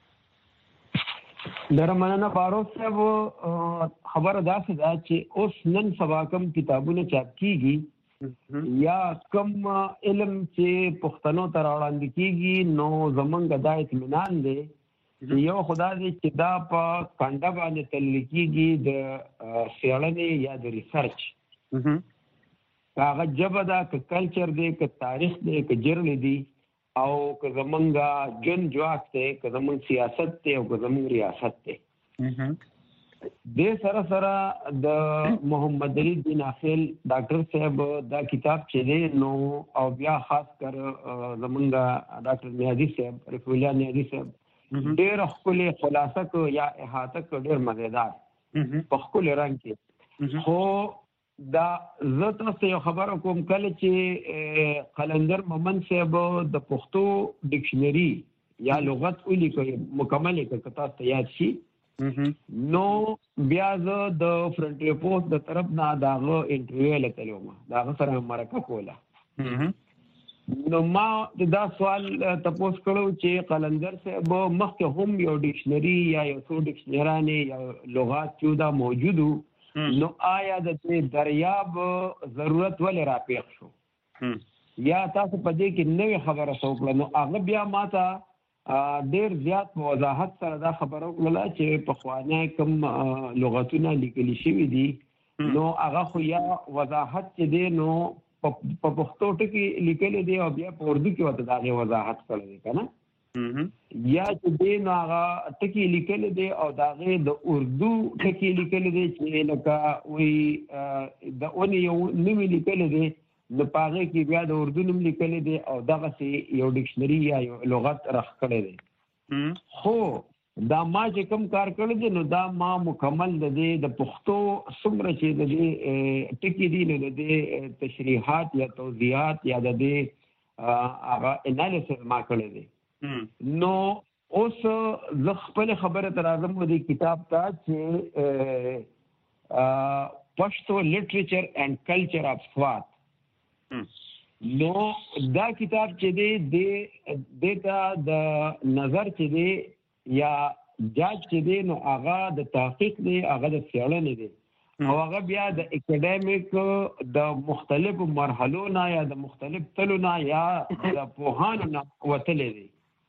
Speaker 5: درمنه فاروق صاحب خبره داسې ده چې اوس نن سبا کوم کتابونه چاپ کیږي یا کوم علم چې پښتنو ته راوړاندې کیږي نو زمونږ دا اطمینان دی یو خدا دې چې دا په کانډه باندې تل کیږي د څېړنې یا د ریسرچ هغه ژبه ده که کلچر دی که تاریخ دی که جرل دی او که زمونږ جن جواک دی که زمونږ سیاست دی او که زمونږ ریاست دی. دې سره سره د محمد علي دیناخیل ډاکټر صاحب دا کتاب چې دی نو او بیا خاص کر زمونږ ډاکټر نیازي صاحب رفیع الله نیازي صاحب ډېر ښکلې خلاصه کو یا احاطه کو ډېر مزیدار په ښکلي رنګ کې. خو دا زه تاسو یو خبره کوم کله چې قلندر مومن صاحب د پښتو ډکشنری یا لغت ولیکي مکمل کړه تاسو ته یاد شي نو بیا زه د فرنٹ ریپورت د طرف نه داغه انټرویو لته ما داغه سره مرکه کوله نو ما دا سوال تاسو کړو چې قلندر صاحب مخکې هم یو ډکشنری یا یو څو ډکشنرانه یا لغات چې دا موجودو نو آیا د دې دریاب ضرورت ولې راپېښ شو یا تاسو په دې کې نوې خبره وکړه نو هغه بیا ماته ډېر زیات په وضاحت سره دا خبره وکړه چې پخوانی کوم لغتونه لیکل شوي دي نو هغه خو یا وضاحت چې دی نو په پښتو ټکي لیکل دي او بیا په اردو کې ورته دا وضاحت کړی دی که نه یا چې دی نو هغه ټکي لیکل دی او د هغې د اردو ټکي لیکل دی چې لکه وایي د اونې یو نوم یې لیکلی دی نو په هغې کې بیا د اردو نوم لیکلی دی او دغسې یو ډکشنري یا یو لغت راښکلی دی. خو دا ما چې کوم کار کړی دی نو دا ما مکمل د دې د پښتو څومره چې د دې ټکي دي نو د دې تشریحات یا توضیحات یا د دې هغه انالیسس ما کړی دی. نو اوس زه خپل خبره ته راځم د کتاب ته چې پښتو لټریچر اینڈ کلچر اف سوات. نو دا کتاب چې دی د د نظر چې دی یا جاج چې دی نو هغه د تحقیق دی هغه د څېړنې دی او هغه بیا د اکیډمیک د مختلفو مرحلو نه یا د مختلف تلو نه یا د پوهانو نه وتلی دی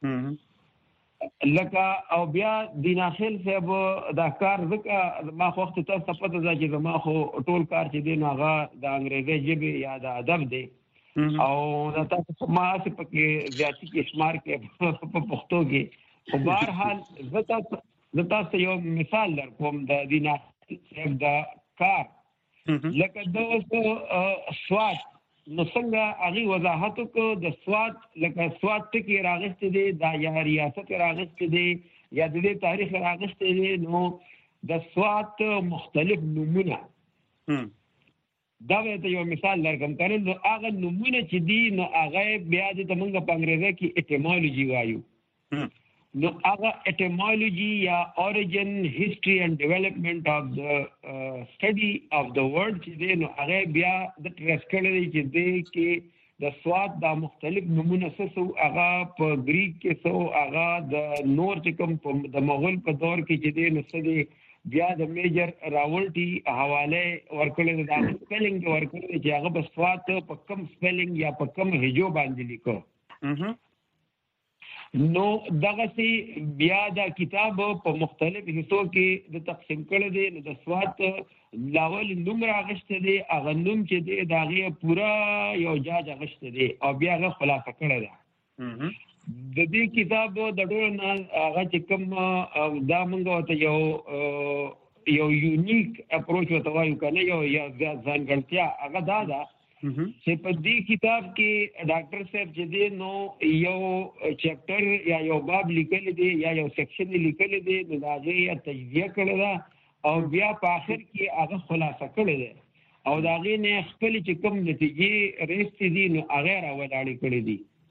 Speaker 5: لکه او بیا دیناخیل صاحب دا کار ځکه ما خو وخت تاسو ته پته ده چې زما خو ټول کار چې دی نو هغه د انګریزي ژبې یا د ادب دی او دا تاسو ما هسې پکې زیاتي کې شمار کې په پښتو کې خو بهرحال زه تاسو زه تاسو یو مثال در کوم د دیناخیل صاحب د کار لکه د سوات نو څنګه هغې وضاحت وکړو د سوات لکه سوات ټکي راغستی دی دا یا ریاست راغستی دی یا د دې تاریخ راغستی دی نو د سوات مختلف نومونه دا به ته یو مثال درکړم که نو هغه نومونه چې دي نو هغه بیا دې ته موږ په انګریزي کې اټیمالوجي وایو نو هغه اټیمالوجي یا اوریجن هسټري اینڈ ډیولپمنٹ اف د سټډي اف د ورډ چې دی نو هغه بیا د ټریس کړی دی چې دی کې د سوات دا مختلف نومونه څه سو هغه په ګریک کې سو هغه د نور چې کوم د مغول په دور کې چې دی نو څه دی بیا د میجر راولټي حواله ورکړل د سپیلنګ ورکړل چې هغه په سوات په کم سپیلنګ یا په کم هجو باندې لیکو نو دغه سي بیا دا کتاب په مختلف حصو کې د تقسیم کړل دي نو د سوات لاول نوم راغشته دي هغه نوم چې دی دا غي پورا یو جاج غشته دي او بیا هغه خلاصه کړل ده د دې کتاب د ډول نه هغه چې کوم دا مونږ ته یو یو یونیک اپروچ وته وایو کنه یو یا ځانګړتیا هغه دا ده چې په دې کتاب کې ډاکټر صاحب چې دی نو یو چپټر یا یو باب لیکل دی یا یو سیکشن لیکل دی نو دا غي تجزیه کړل دا او بیا په اخر کې هغه خلاصه کړل دی او دا غي نه خپل چې کوم نتیجې ریست دي نو هغه راوړل کړی دي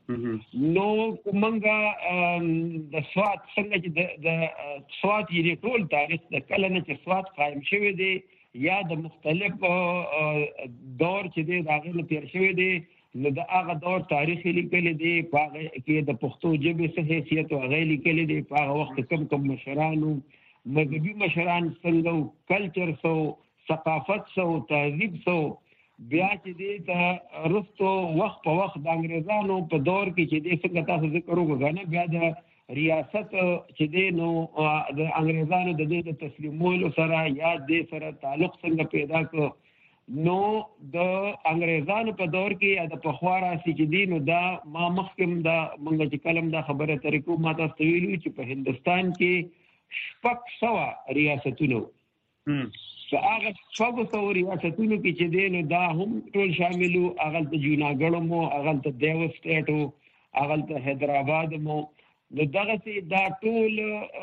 Speaker 5: نو کومنګا د سواد څنګه چې د سواد یې ټول تاریخ د کله نه چې سواد قائم شوی دی یا د مختلف دور چې دی هغه نه تیر شوی دی نو د هغه دور تاریخ لیکل دی په هغه کې د پښتو ژبې څه حیثیت او هغه لیکل دی په هغه وخت کم کم مشرانو مذهبي مشران څنګه کلچر سو ثقافت سو تهذیب سو بیا چې دې ته رستو وخت په وخت د انګريزانو په دور کې چې دې څنګه تاسو ذکر وکړو بیا د ریاست چې دې نو د انګريزانو د دې د تسلیمولو سره یا دې سره تعلق څنګه پیدا کړ نو د انګريزانو په دور کې د پخوارا سي چې دې نو دا ما مخکم دا منګه چې کلم دا خبره طریقو ما تاسو ویلو چې په هندستان کې شپږ سوه ریاستونو هغه څو څو ریاستونو کې چې دین دا هم ټول شاملو هغه ته جوناګړ مو هغه ته دیو سټیټو هغه ته حیدرآباد مو نو دغه سي دا ټول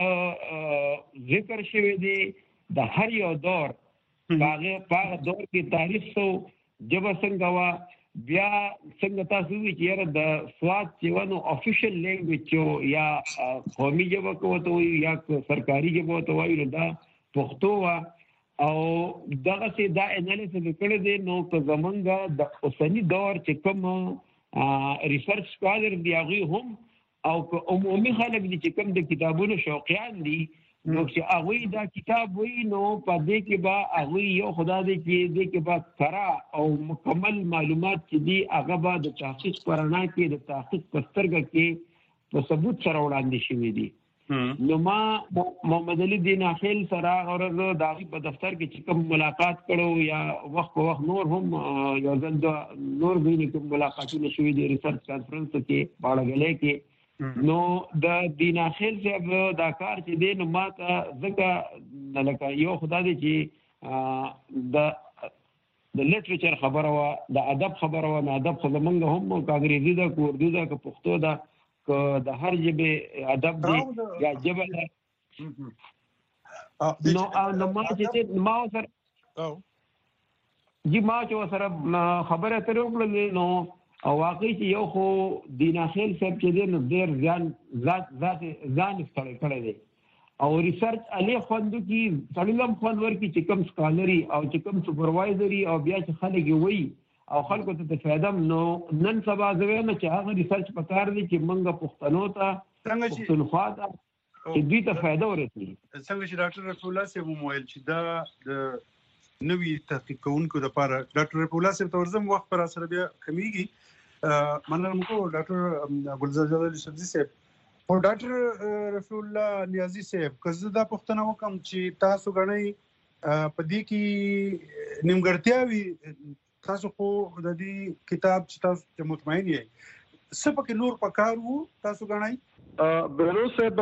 Speaker 5: ذکر شوی دی د هر یو دور هغه په دور کې تاریخ سو جب څنګه وا بیا څنګه تاسو وی چې د سواد چې ونو افیشل لینګویج یا قومي ژبه کوته یا سرکاري ژبه ته وایي دا پښتو وا او دغه سي دا انالیسس وکړی دی نو په زمونږ د اوسنی دور چې کوم ریسرچ سکالر دی هغه هم او عمومي خلک دي چې کوم د کتابونو شوقیان دي نو چې هغه دا کتاب وایي نو په دې کې با هغه یو خدای دې چې دې کې با کرا او مکمل معلومات چې دي هغه با د تحقیق پرانا کې د تحقیق پسترګه کې په ثبوت سره وړاندې شوی دي نو ما محمد علي دین اخیل سره اورغه داغي په دفتر کې چې کوم ملاقات کړو یا وخت په وخت نور هم یو ځل د نور غوښنه کوم ملاقاتونه شوې دي ریسرچ کانفرنس کې باړغلې کې نو د دین اخیل صاحب دا کار چې دین ما ته ځکه لکه یو خدای دې چې د د لټریچر خبره وا د ادب خبره وا نه ادب خو زمونږ هم کاغریزي دا کوردو دا که پښتو دا د هر ژبه ادب دی یا ژبه نو نو ما چې ما سره جی ما چې سره خبره تر وکړل نو او واقعي چې یو خو دیناخیل صاحب چې دی نو ډېر ځان ذات ذات ځان ستړی کړی دی او ریسرچ علي خوندو کې څلورم خوند ورکړي چې کوم سکالري او چې کوم سپروایزري او بیا چې خلک وي او خلکو ته فائدہ نو نن سبا زوی نه چې هغه ریسرچ پکار دي چې منګه پښتنو ته څنګه چې پښتونخوا ته چې دوی ته فائدہ ورسي
Speaker 2: څنګه چې ډاکټر رسول الله صاحب مویل چې دا د نوې تحقیق کوونکو لپاره ډاکټر رسول الله صاحب تورزم وخت پر اثر بیا کمیږي مننه کوم ډاکټر ګلزار جلال سبزي صاحب او ډاکټر رسول الله نیازي صاحب کزه دا پښتنو کوم چې تاسو غنئ په دې کې نیمګړتیاوي تاسو خو د دې کتاب چې تاسو ته مطمئن یې سپکه نور پکار وو تاسو غنئ
Speaker 3: بهلو صاحب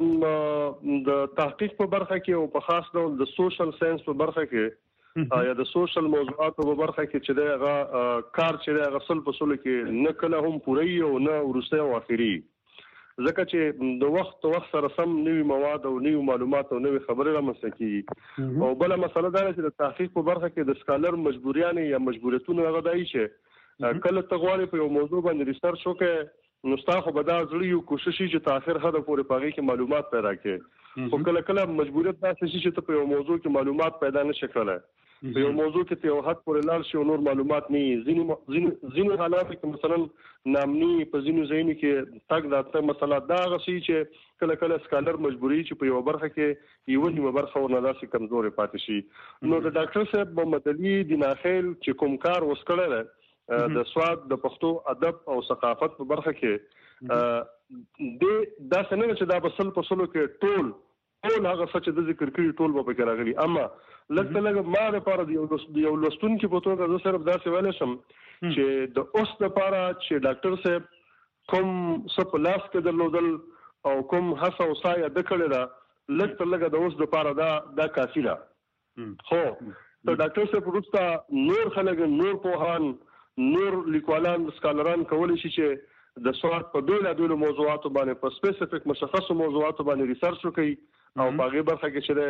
Speaker 3: د تحقیق په برخه کې او په خاص ډول د سوشل ساينس په برخه کې یا د سوشل موضوعات په برخه کې چې دا کار چې دا غسل په سول کې نه کله هم پوری او نه ورسته او اخري ځکه چې د وخت وخت سره سم نوي مواد او نوي معلومات او نوي خبرې رامنځته کیږي او بل مسله دا چې د تحقیق په برخه کې د سکالر مجبوریان یا مجبوریتونه هغه دای چې کله تغوالي په یو موضوع باندې ریسرچ وکړي نو ستاسو به دا ځړي یو کوشش چې تاخير هدا پورې پاږي کې معلومات پیدا کړي خو کله کله مجبوریت تاسو چې په یو موضوع کې معلومات پیدا نشي کولای په یو موضوع کې ته یو حد پورې لاړ شي او نور معلومات نه ځینې ځینې حالات کې مثلا نامني په ځینو ځایونو کې تاګ دا مثلا دا غشي چې کله کله سکالر مجبوري چې په یو برخه کې یو نیمه برخه ورنه داسې کمزورې پاتې شي نو د ډاکټر صاحب محمد علي دیناخیل چې کوم کار وسکړل د سواد د پښتو ادب او ثقافت په برخه کې د دا څنګه چې دا بسل په سلو کې ټول ټول هغه څه چې د ذکر کړی ټول به کې راغلي اما لکه لکه ما لپاره یو لستون کې په توګه زه صرف دا څه ویل شم چې د اوس لپاره چې ډاکټر صاحب کوم څه لاس کې درلودل او کوم هڅه او سایه د کړی دا لکه لکه د اوس لپاره دا دا کافي ده خو ته ډاکټر صاحب وروسته نور خلک نور پوهان نور لیکوالان سکالران کولی شي چې د سواد په ډول ډول موضوعاتو باندې په سپیسیفیک مشخصو موضوعاتو باندې ریسرچ وکړي او په هغه برخه کې چې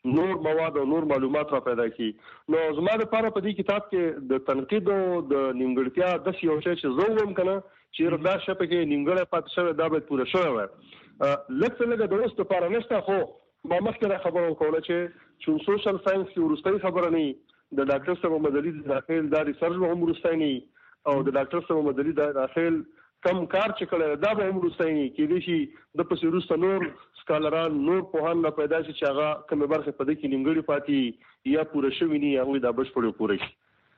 Speaker 3: نور مواد او نور معلومات را پیدا کی. نو زما لپاره په دې کتاب کې د تنقید او د نیمګړتیا د یو شی چې زه ووم کنه چې دا شپه کې نیمګړی پاتې شوی دا به پوره شوی وای. لکه لکه د اوس لپاره نشته، خو ما مخکې خبره وکړه چې چې سوشل ساينس کې ورستۍ خبره نه د ډاکټر صاحب محمد علي داخل دا ریسرچ به هم ورستۍ نه، او د ډاکټر صاحب محمد علي داخل کم کار چې کړی دا به هم ورستۍ نه کېدای شي. د پسې وروسته نور سکالران نور پوهان را پیدا شي چې هغه کومه برخه په دې کې نیمګړې پاتې یا پوره شوي نه یا هغوی دا بشپړ پوره شي.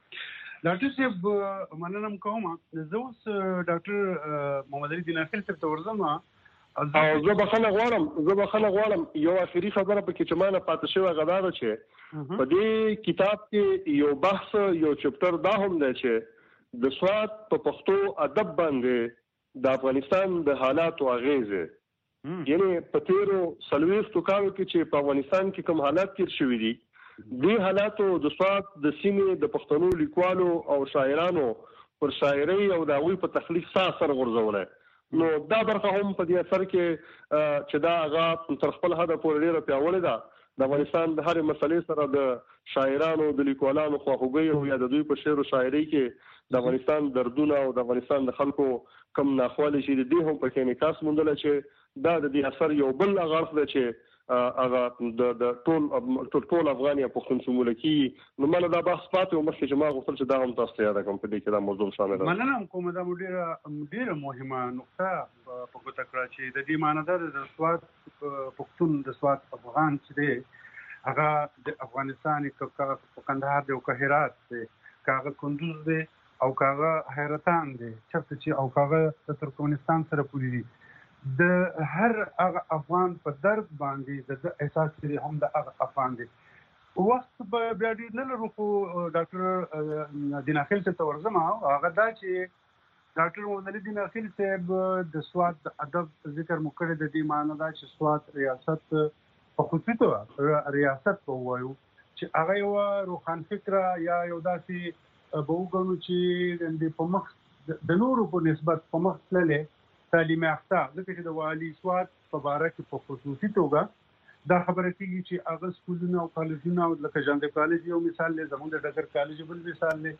Speaker 2: ډاکټر صاحب مننه کوم. زه اوس ډاکټر محمد علي دیناخیل صاحب ته ورځم او
Speaker 3: زه بخښنه غواړم زه بخښنه غواړم یو اخري خبره پکې چې ما نه پاتې شوې غدا ده چې په دې کتاب کې یو بحث یو چپټر دا هم دی چې د سواد په پښتو ادب باندې د افغانستان د حالاتو اغیزه، یعنی په تیرو څلوېښتو کالو کې چې په افغانستان کې کوم حالات تیر شوي دي دې حالاتو د سواد د سیمې د پښتنو لیکوالو او شاعرانو پر شاعرۍ او د هغوی په تخلیق څه اثر غورځولی. نو دا برخه هم په دې اثر کې چې دا هغه تر خپل حده پورې ډېره پیاوړې ده. د افغانستان د هرې مسلې سره د شاعرانو د لیکوالانو خواخوږۍ او یا د دوی په شعر او شاعرۍ کې د افغانستان دردونه او د افغانستان د خلکو کم ناخوالې چې د دې هم پکې انعکاس موندلی چې دا د دې اثر یو بل غرض دی چې هغه د ټول ټول افغان یا پښتون شموله کیږي. نو مله دا بحث پاتې و مخکې چې ما غوښتل چې دا هم تاسو ته یاده کړم په دې کې دا موضوع شامل ده.
Speaker 2: مننه کوم. دا ډېره ډېره مهمه نقطه په ګوته کړه چې د دې معنی ده د سواد پښتون د سواد افغان چې دی هغه د افغانستان په کندهار دی او که هرات دی که هغه کندوز دی او که هغه حیرتان دی چېرته چې او که هغه د ترکمنستان سره پولي دي د هر هغه افغان په درد باندې د احساس لري هم د هغه افغان دی. وخت به بیا ډېر نه لرو خو ډاکټر دیناخیل صاحب ته ورځم. هغه دا چې ډاکټر محمد علي دیناخیل صاحب د سواد د ادب ذکر مو کړی د دې معنی دا چې سواد ریاست په خصوصي ریاست به ووایو چې هغه یوه روښانفکره یا یو داسې به وګڼو چې په مخ د نورو په نسبت په مخ تللی تعلیم یافته، ځکه چې د والي سواد په باره کې په خصوصي توګه دا خبره کېږي چې هغه سکولونه او کالجونه لکه ژاندې کالج یو مثال دی، زموږ د ډګر کالج بل مثال دی،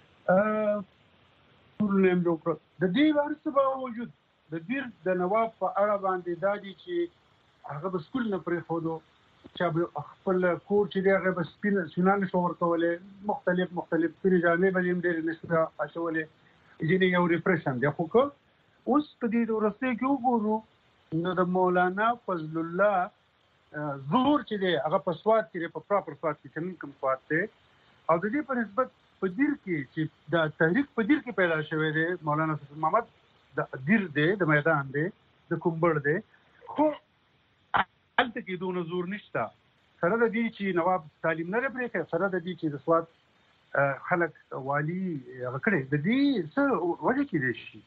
Speaker 2: ټولونه یې جوړ کړل. د دې هر څه باوجود د دیر د نواب په اړه باندې دا دي چې هغه به سکول نه پرېښودو چې به خپل کور چې دی هغه به سپینه سونه نه شو ورکولی، مختلف مختلف سپینې جامې به یې هم ډېرې نه شو اچولې، ځینې یو ریپریشن دی. خو که اوس په دې وروستیو کې وګورو نو د مولانا فضل الله ظهور چې دی هغه په سواد کې دی، په پراپر سواد کې چې نن کوم سواد دی او د دې په نسبت په دیر کې چې د تحریک په دیر کې پیدا شوی دی مولانا صفي محمد د دیر دی د میدان دی د کومبړ دی، خو هلته کې دونه زور نشته. سره د دې چې نواب تعلیم نه پرې کوي، سره د دې چې د سواد خلک والي هغه کړی، د دې څه وجه کېدای شي؟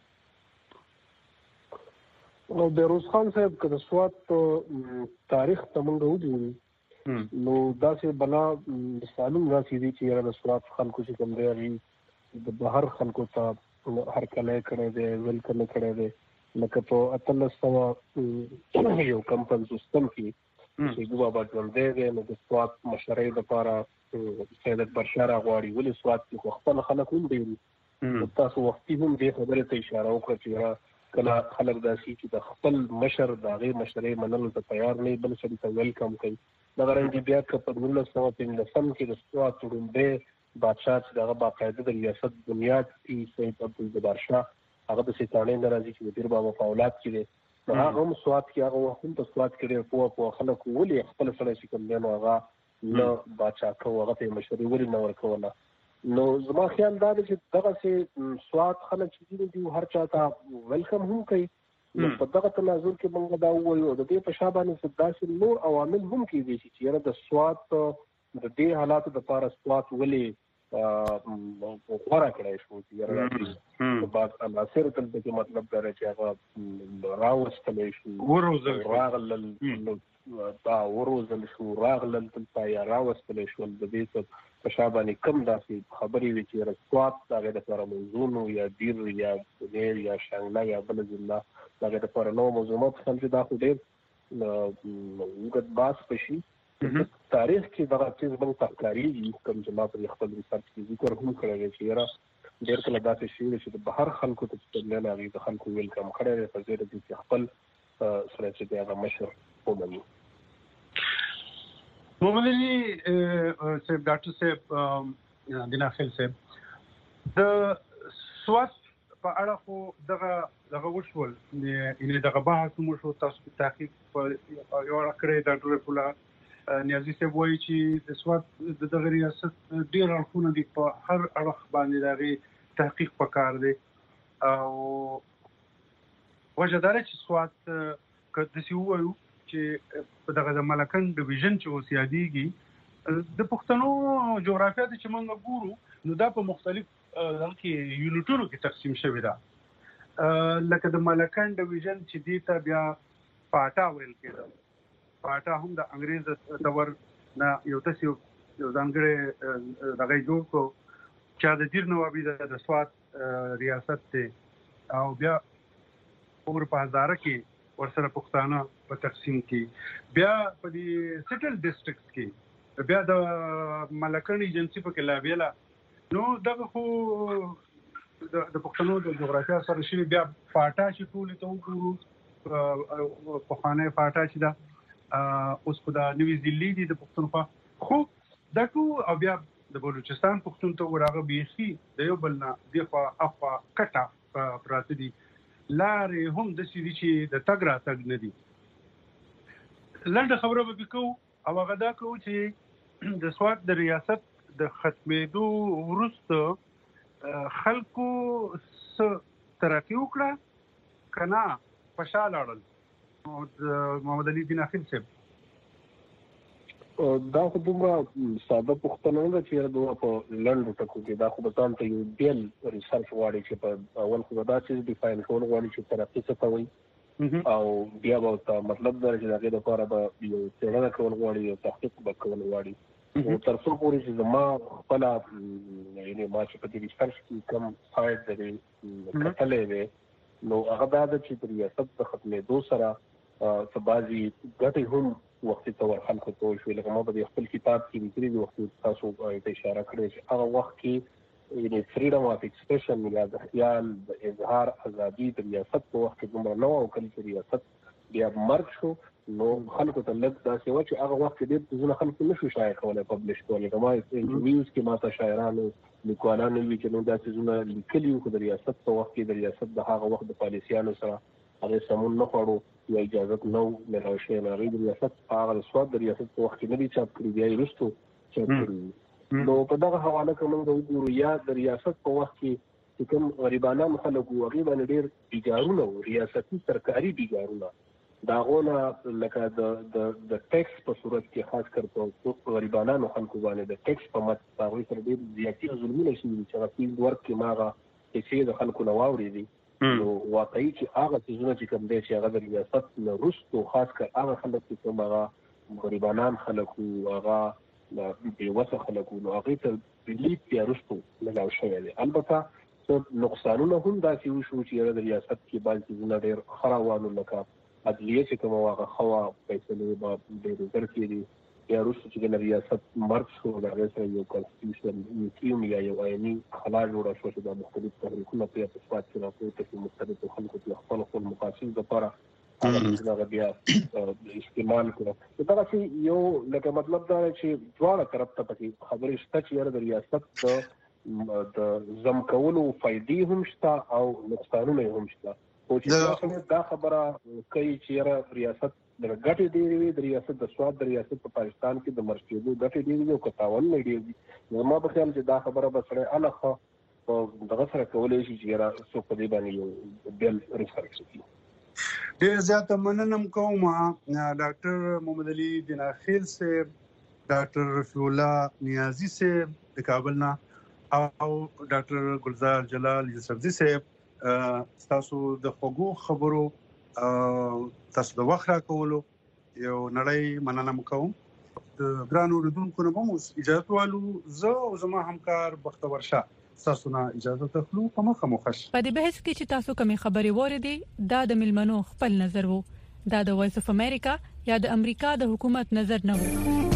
Speaker 4: نو بیروز خان صاحب که د سواد تاریخ ته موږ وګورو نو داسې بلا مثالونه داسې دي چې یاره د سواد خلکو چې کوم دی هغې د بهر خلکو ته هرکلی کړی دی، ویلکم یې کړی دی. لکه په اتلس سوه یو کم پنځوستم کې چې ګو بابا ژوندی دی نو د سواد مشرۍ دپاره سید اکبر شاه راغواړي. ولې سواد کې خو خپل خلک هم ډېر وي، تاسو وختي هم دې خبرې ته اشاره وکړه چې یاره کله خلک داسې چې د خپل مشر د هغې مشرۍ منلو ته تیار نه وي، بل سړي ته ویلکم کوي. دغه رنګې بیا که په نولس سوه پنځلسم کې د سواد وړومبی بادشاه چې د هغه باقاعده د ریاست بنیاد کړي سید عبدالجبار شاه، هغه د سیتاڼۍ نه راځي چې د پیر بابا په اولاد کې دی، نو هغه هم سواد کې هغه وخت هم په سواد کې ډېر پوه پوه خلک ولې خپل سړی چې کوم دی نو هغه نه باچا کوو، هغه ته یې مشري ولې نه ورکوله. نو زما خیال دا دی چې دغسې سواد خلک چې دي هر چا ته ویلکم هم کوي. نو په دغه تناظر کې موږ دا ووایو او د دې په شا باندې داسې نور عوامل هم کېدای شي چې یاره د سواد د دې حالاتو دپاره سواد ولې غوره کړی شو چې یاره بعض عناصر دلته کې مطلب دا دی چې هغه راوستلی شو، راغلل دا وروزل شو، راغلل دلته یا راوستلی شول. د دې په شا باندې کم داسې خبرې وي چې یاره سواد د هغې دپاره موضوع نو یا دیر یا بنیر یا شانګله یا بله ضمله د هغې دپاره نوه موضوع ما پسند چې دا خو ډېر اوږد بحث به شي تاریخ کې دا چې موږ تفکرې کوم چې ما په خپل ریسرچ کې ذکر هم کړی چې را ډېر کله داسې شي چې د بهر خلکو ته چې نه لري د خلکو ویلکم کړی په ځای د چې خپل سره چې دا مشر ومني.
Speaker 2: محمد علي صاحب ډاکټر صاحب دینا خیل صاحب د سوات په اړه خو دغه دغه وشول یعنی دغه بحث مو شو تاسو په تحقیق په یو اړه کړی ډاکټر رفیع الله نیازي صاحب وایي چې د سوات د دغه ریاست ډېر اړخونه دي په هر اړخ باندې دغه تحقیق پکار دی او وجه دا چې سوات کله چې وایو چې په دغه د ملکن ډیویژن چې اوسېږي د پښتنو جغرافیه چې موږ ګورو نو دا په مختلف دغه یونټونو کې تقسیم شوی دا لکه د ملکن ډیویژن چې دی ته بیا پاټا ویل کېده. پاټا هم د انګریز دور نه یو تاسو یو ځانګړی دغه جوړ کو چې د دیر نوابي د سوات ریاست ته او بیا اور په هزاره کې ورسره پښتانه په تقسیم کې بیا په دې سټل ډیسټریکټس کې بیا د ملکن ایجنسی په کې لا ویلا نو دغه خو د پښتنو د جغرافیه سره شي بیا پاټا چې ټول ته وګورو په خانه پاټا چې دا اوس په د نوې ځلې دي د پښتونخوا خو دا ټول او بیا د بلوچستان پښتون ته ورغه بيخي د یو بل نه دغه افا کټه پراته دي لارې هم د سړي چې د تګ را تګ نه دي. لنډه خبره به وکړو او هغه دا کوو چې د سوات د ریاست د ختمېدو وروسته خلکو ترقی وکړه کنه خوشاله اړل محمد علي بن اخیل صاحب
Speaker 4: دا خو دومره ساده پوښتنه ده چې دوه په لنډو ټکو کې دا خو به تاسو ته یو بیل ریسرچ غواړي چې په اول خو دا چې ډیفاین کول غواړي چې ترقی څه ته وایي او بیا به تا مطلب دا چې دغه لپاره به یو څېړنه کول غواړي او تحقیق به کول غواړي او تر څو پورې چې زما خپل یعنی ما چې په دې ریسرچ کې کوم سایډ دی کتلې دی نو هغه دا چې د ریاست د ختمېدو سره څه بعضي ګټې هم وختي تور خلکو ته شوې لکه ما په خپل کتاب کې لیکلي دي وخت تاسو ته اشاره کړې چې هغه وخت کې یعنی فریډم اف ایکسپریشن یا د خیال د اظهار ازادي د ریاست په وخت کې دومره نو او کله چې ریاست بیا مرګ شو نو خلکو ته لږ داسې و چې هغه وخت کې ډېر ځینې خلکو نشو شایع کولی پبلش کولی که ما انټرویوز کې ما ته شاعرانو لیکوالانو وي چې نو داسې ځونه لیکلي وو خو د ریاست په وخت کې د ریاست د هغه وخت د پالیسیانو سره هغې سمون نه خوړو یا اجازت نه و میلاو شوی نو هغوی د ریاست هغه د سوات د ریاست په وخت کې نه دي چاپ کړي بیا یې وروستو چاپ کړي نو په دغه حواله که موږ وګورو یا د ریاست په وخت کې چې کوم غریبانان خلک وو هغې باندې ډېر بیګارونه وو ریاستي سرکاري بیګارونه د هغو نه لکه د د ټیکس په صورت کې خاص کر په غریبانانو خلکو باندې د ټیکس په مت د هغوی سره ډېر زیاتي ظلمونه شوي دي چې هغه فیلډ ورک کې ما هغه پیسې د خلکو نه واورېدې نو واقعي چې هغه څیزونه چې کوم دی چې هغه د ریاست نه وروستو خاص کر هغه خلک چې کوم هغه غریبانان خلک وو هغه بېوسه خلک وو نو هغوی ته ریلیف بیا وروستو میلاو شوی دی. البته نقصانونه هم داسې وشو چې د ریاست کې بعضې څیزونه ډېر ښه روان وو لکه عدلیه چې کومه هغه ښه وه فیصلې به ډېرې زر کېدې بیا وروسته چې کله ریاست مرګ شو د هغې سره یو کنسټیټیوشن یو یا یو آیني خلا جوړه شوه چې دا مختلف تحریکونه پرې په سوات کې راپورته کړي مختلفو خلکو ته خپل خپل مقاصد دپاره هغه هغه بیا استعمال کړه نو دغسې یو لکه مطلب دا دی چې دواړه طرف ته پکې خبرې شته چې یاره د ریاست د ضم کولو فایدې هم شته او نقصانونه یې هم شته او چې دا خبره کوي چې یاره ریاست د ګټې ډېرې وي د ریاست د سوات د ریاست په پاکستان کې د مرګ کېدو ګټې ډېرې وي او که تاوانونه یې ډېر دي زما په خیال چې دا خبره به سړی هله ښه په دغه سره کولی شي چې یاره څوک په دې باندې یو بیل ریسرچ وکړي.
Speaker 2: ډېر زیاته مننه کوم ډاکټر محمد علي بن اخیل صاحب ډاکټر رفیع الله نیازي صاحب د کابل نه او ډاکټر ګلزار جلال یوسفزي صاحب تاسو د خوږو خبرو تاسو د وخت راکولو یو نړۍ مننه کوم. د ګرانو اوریدونکو نه به مو اجازه والو زه او زما همکار بختور شاه تاسو نه اجازه تخلو په مخه مو خوش
Speaker 7: په دې بحث کې چې تاسو کومې خبرې وریدي دا د ملمنو خپل نظر وو دا د وایس اف امریکا یا د امریکا د حکومت نظر نه وو.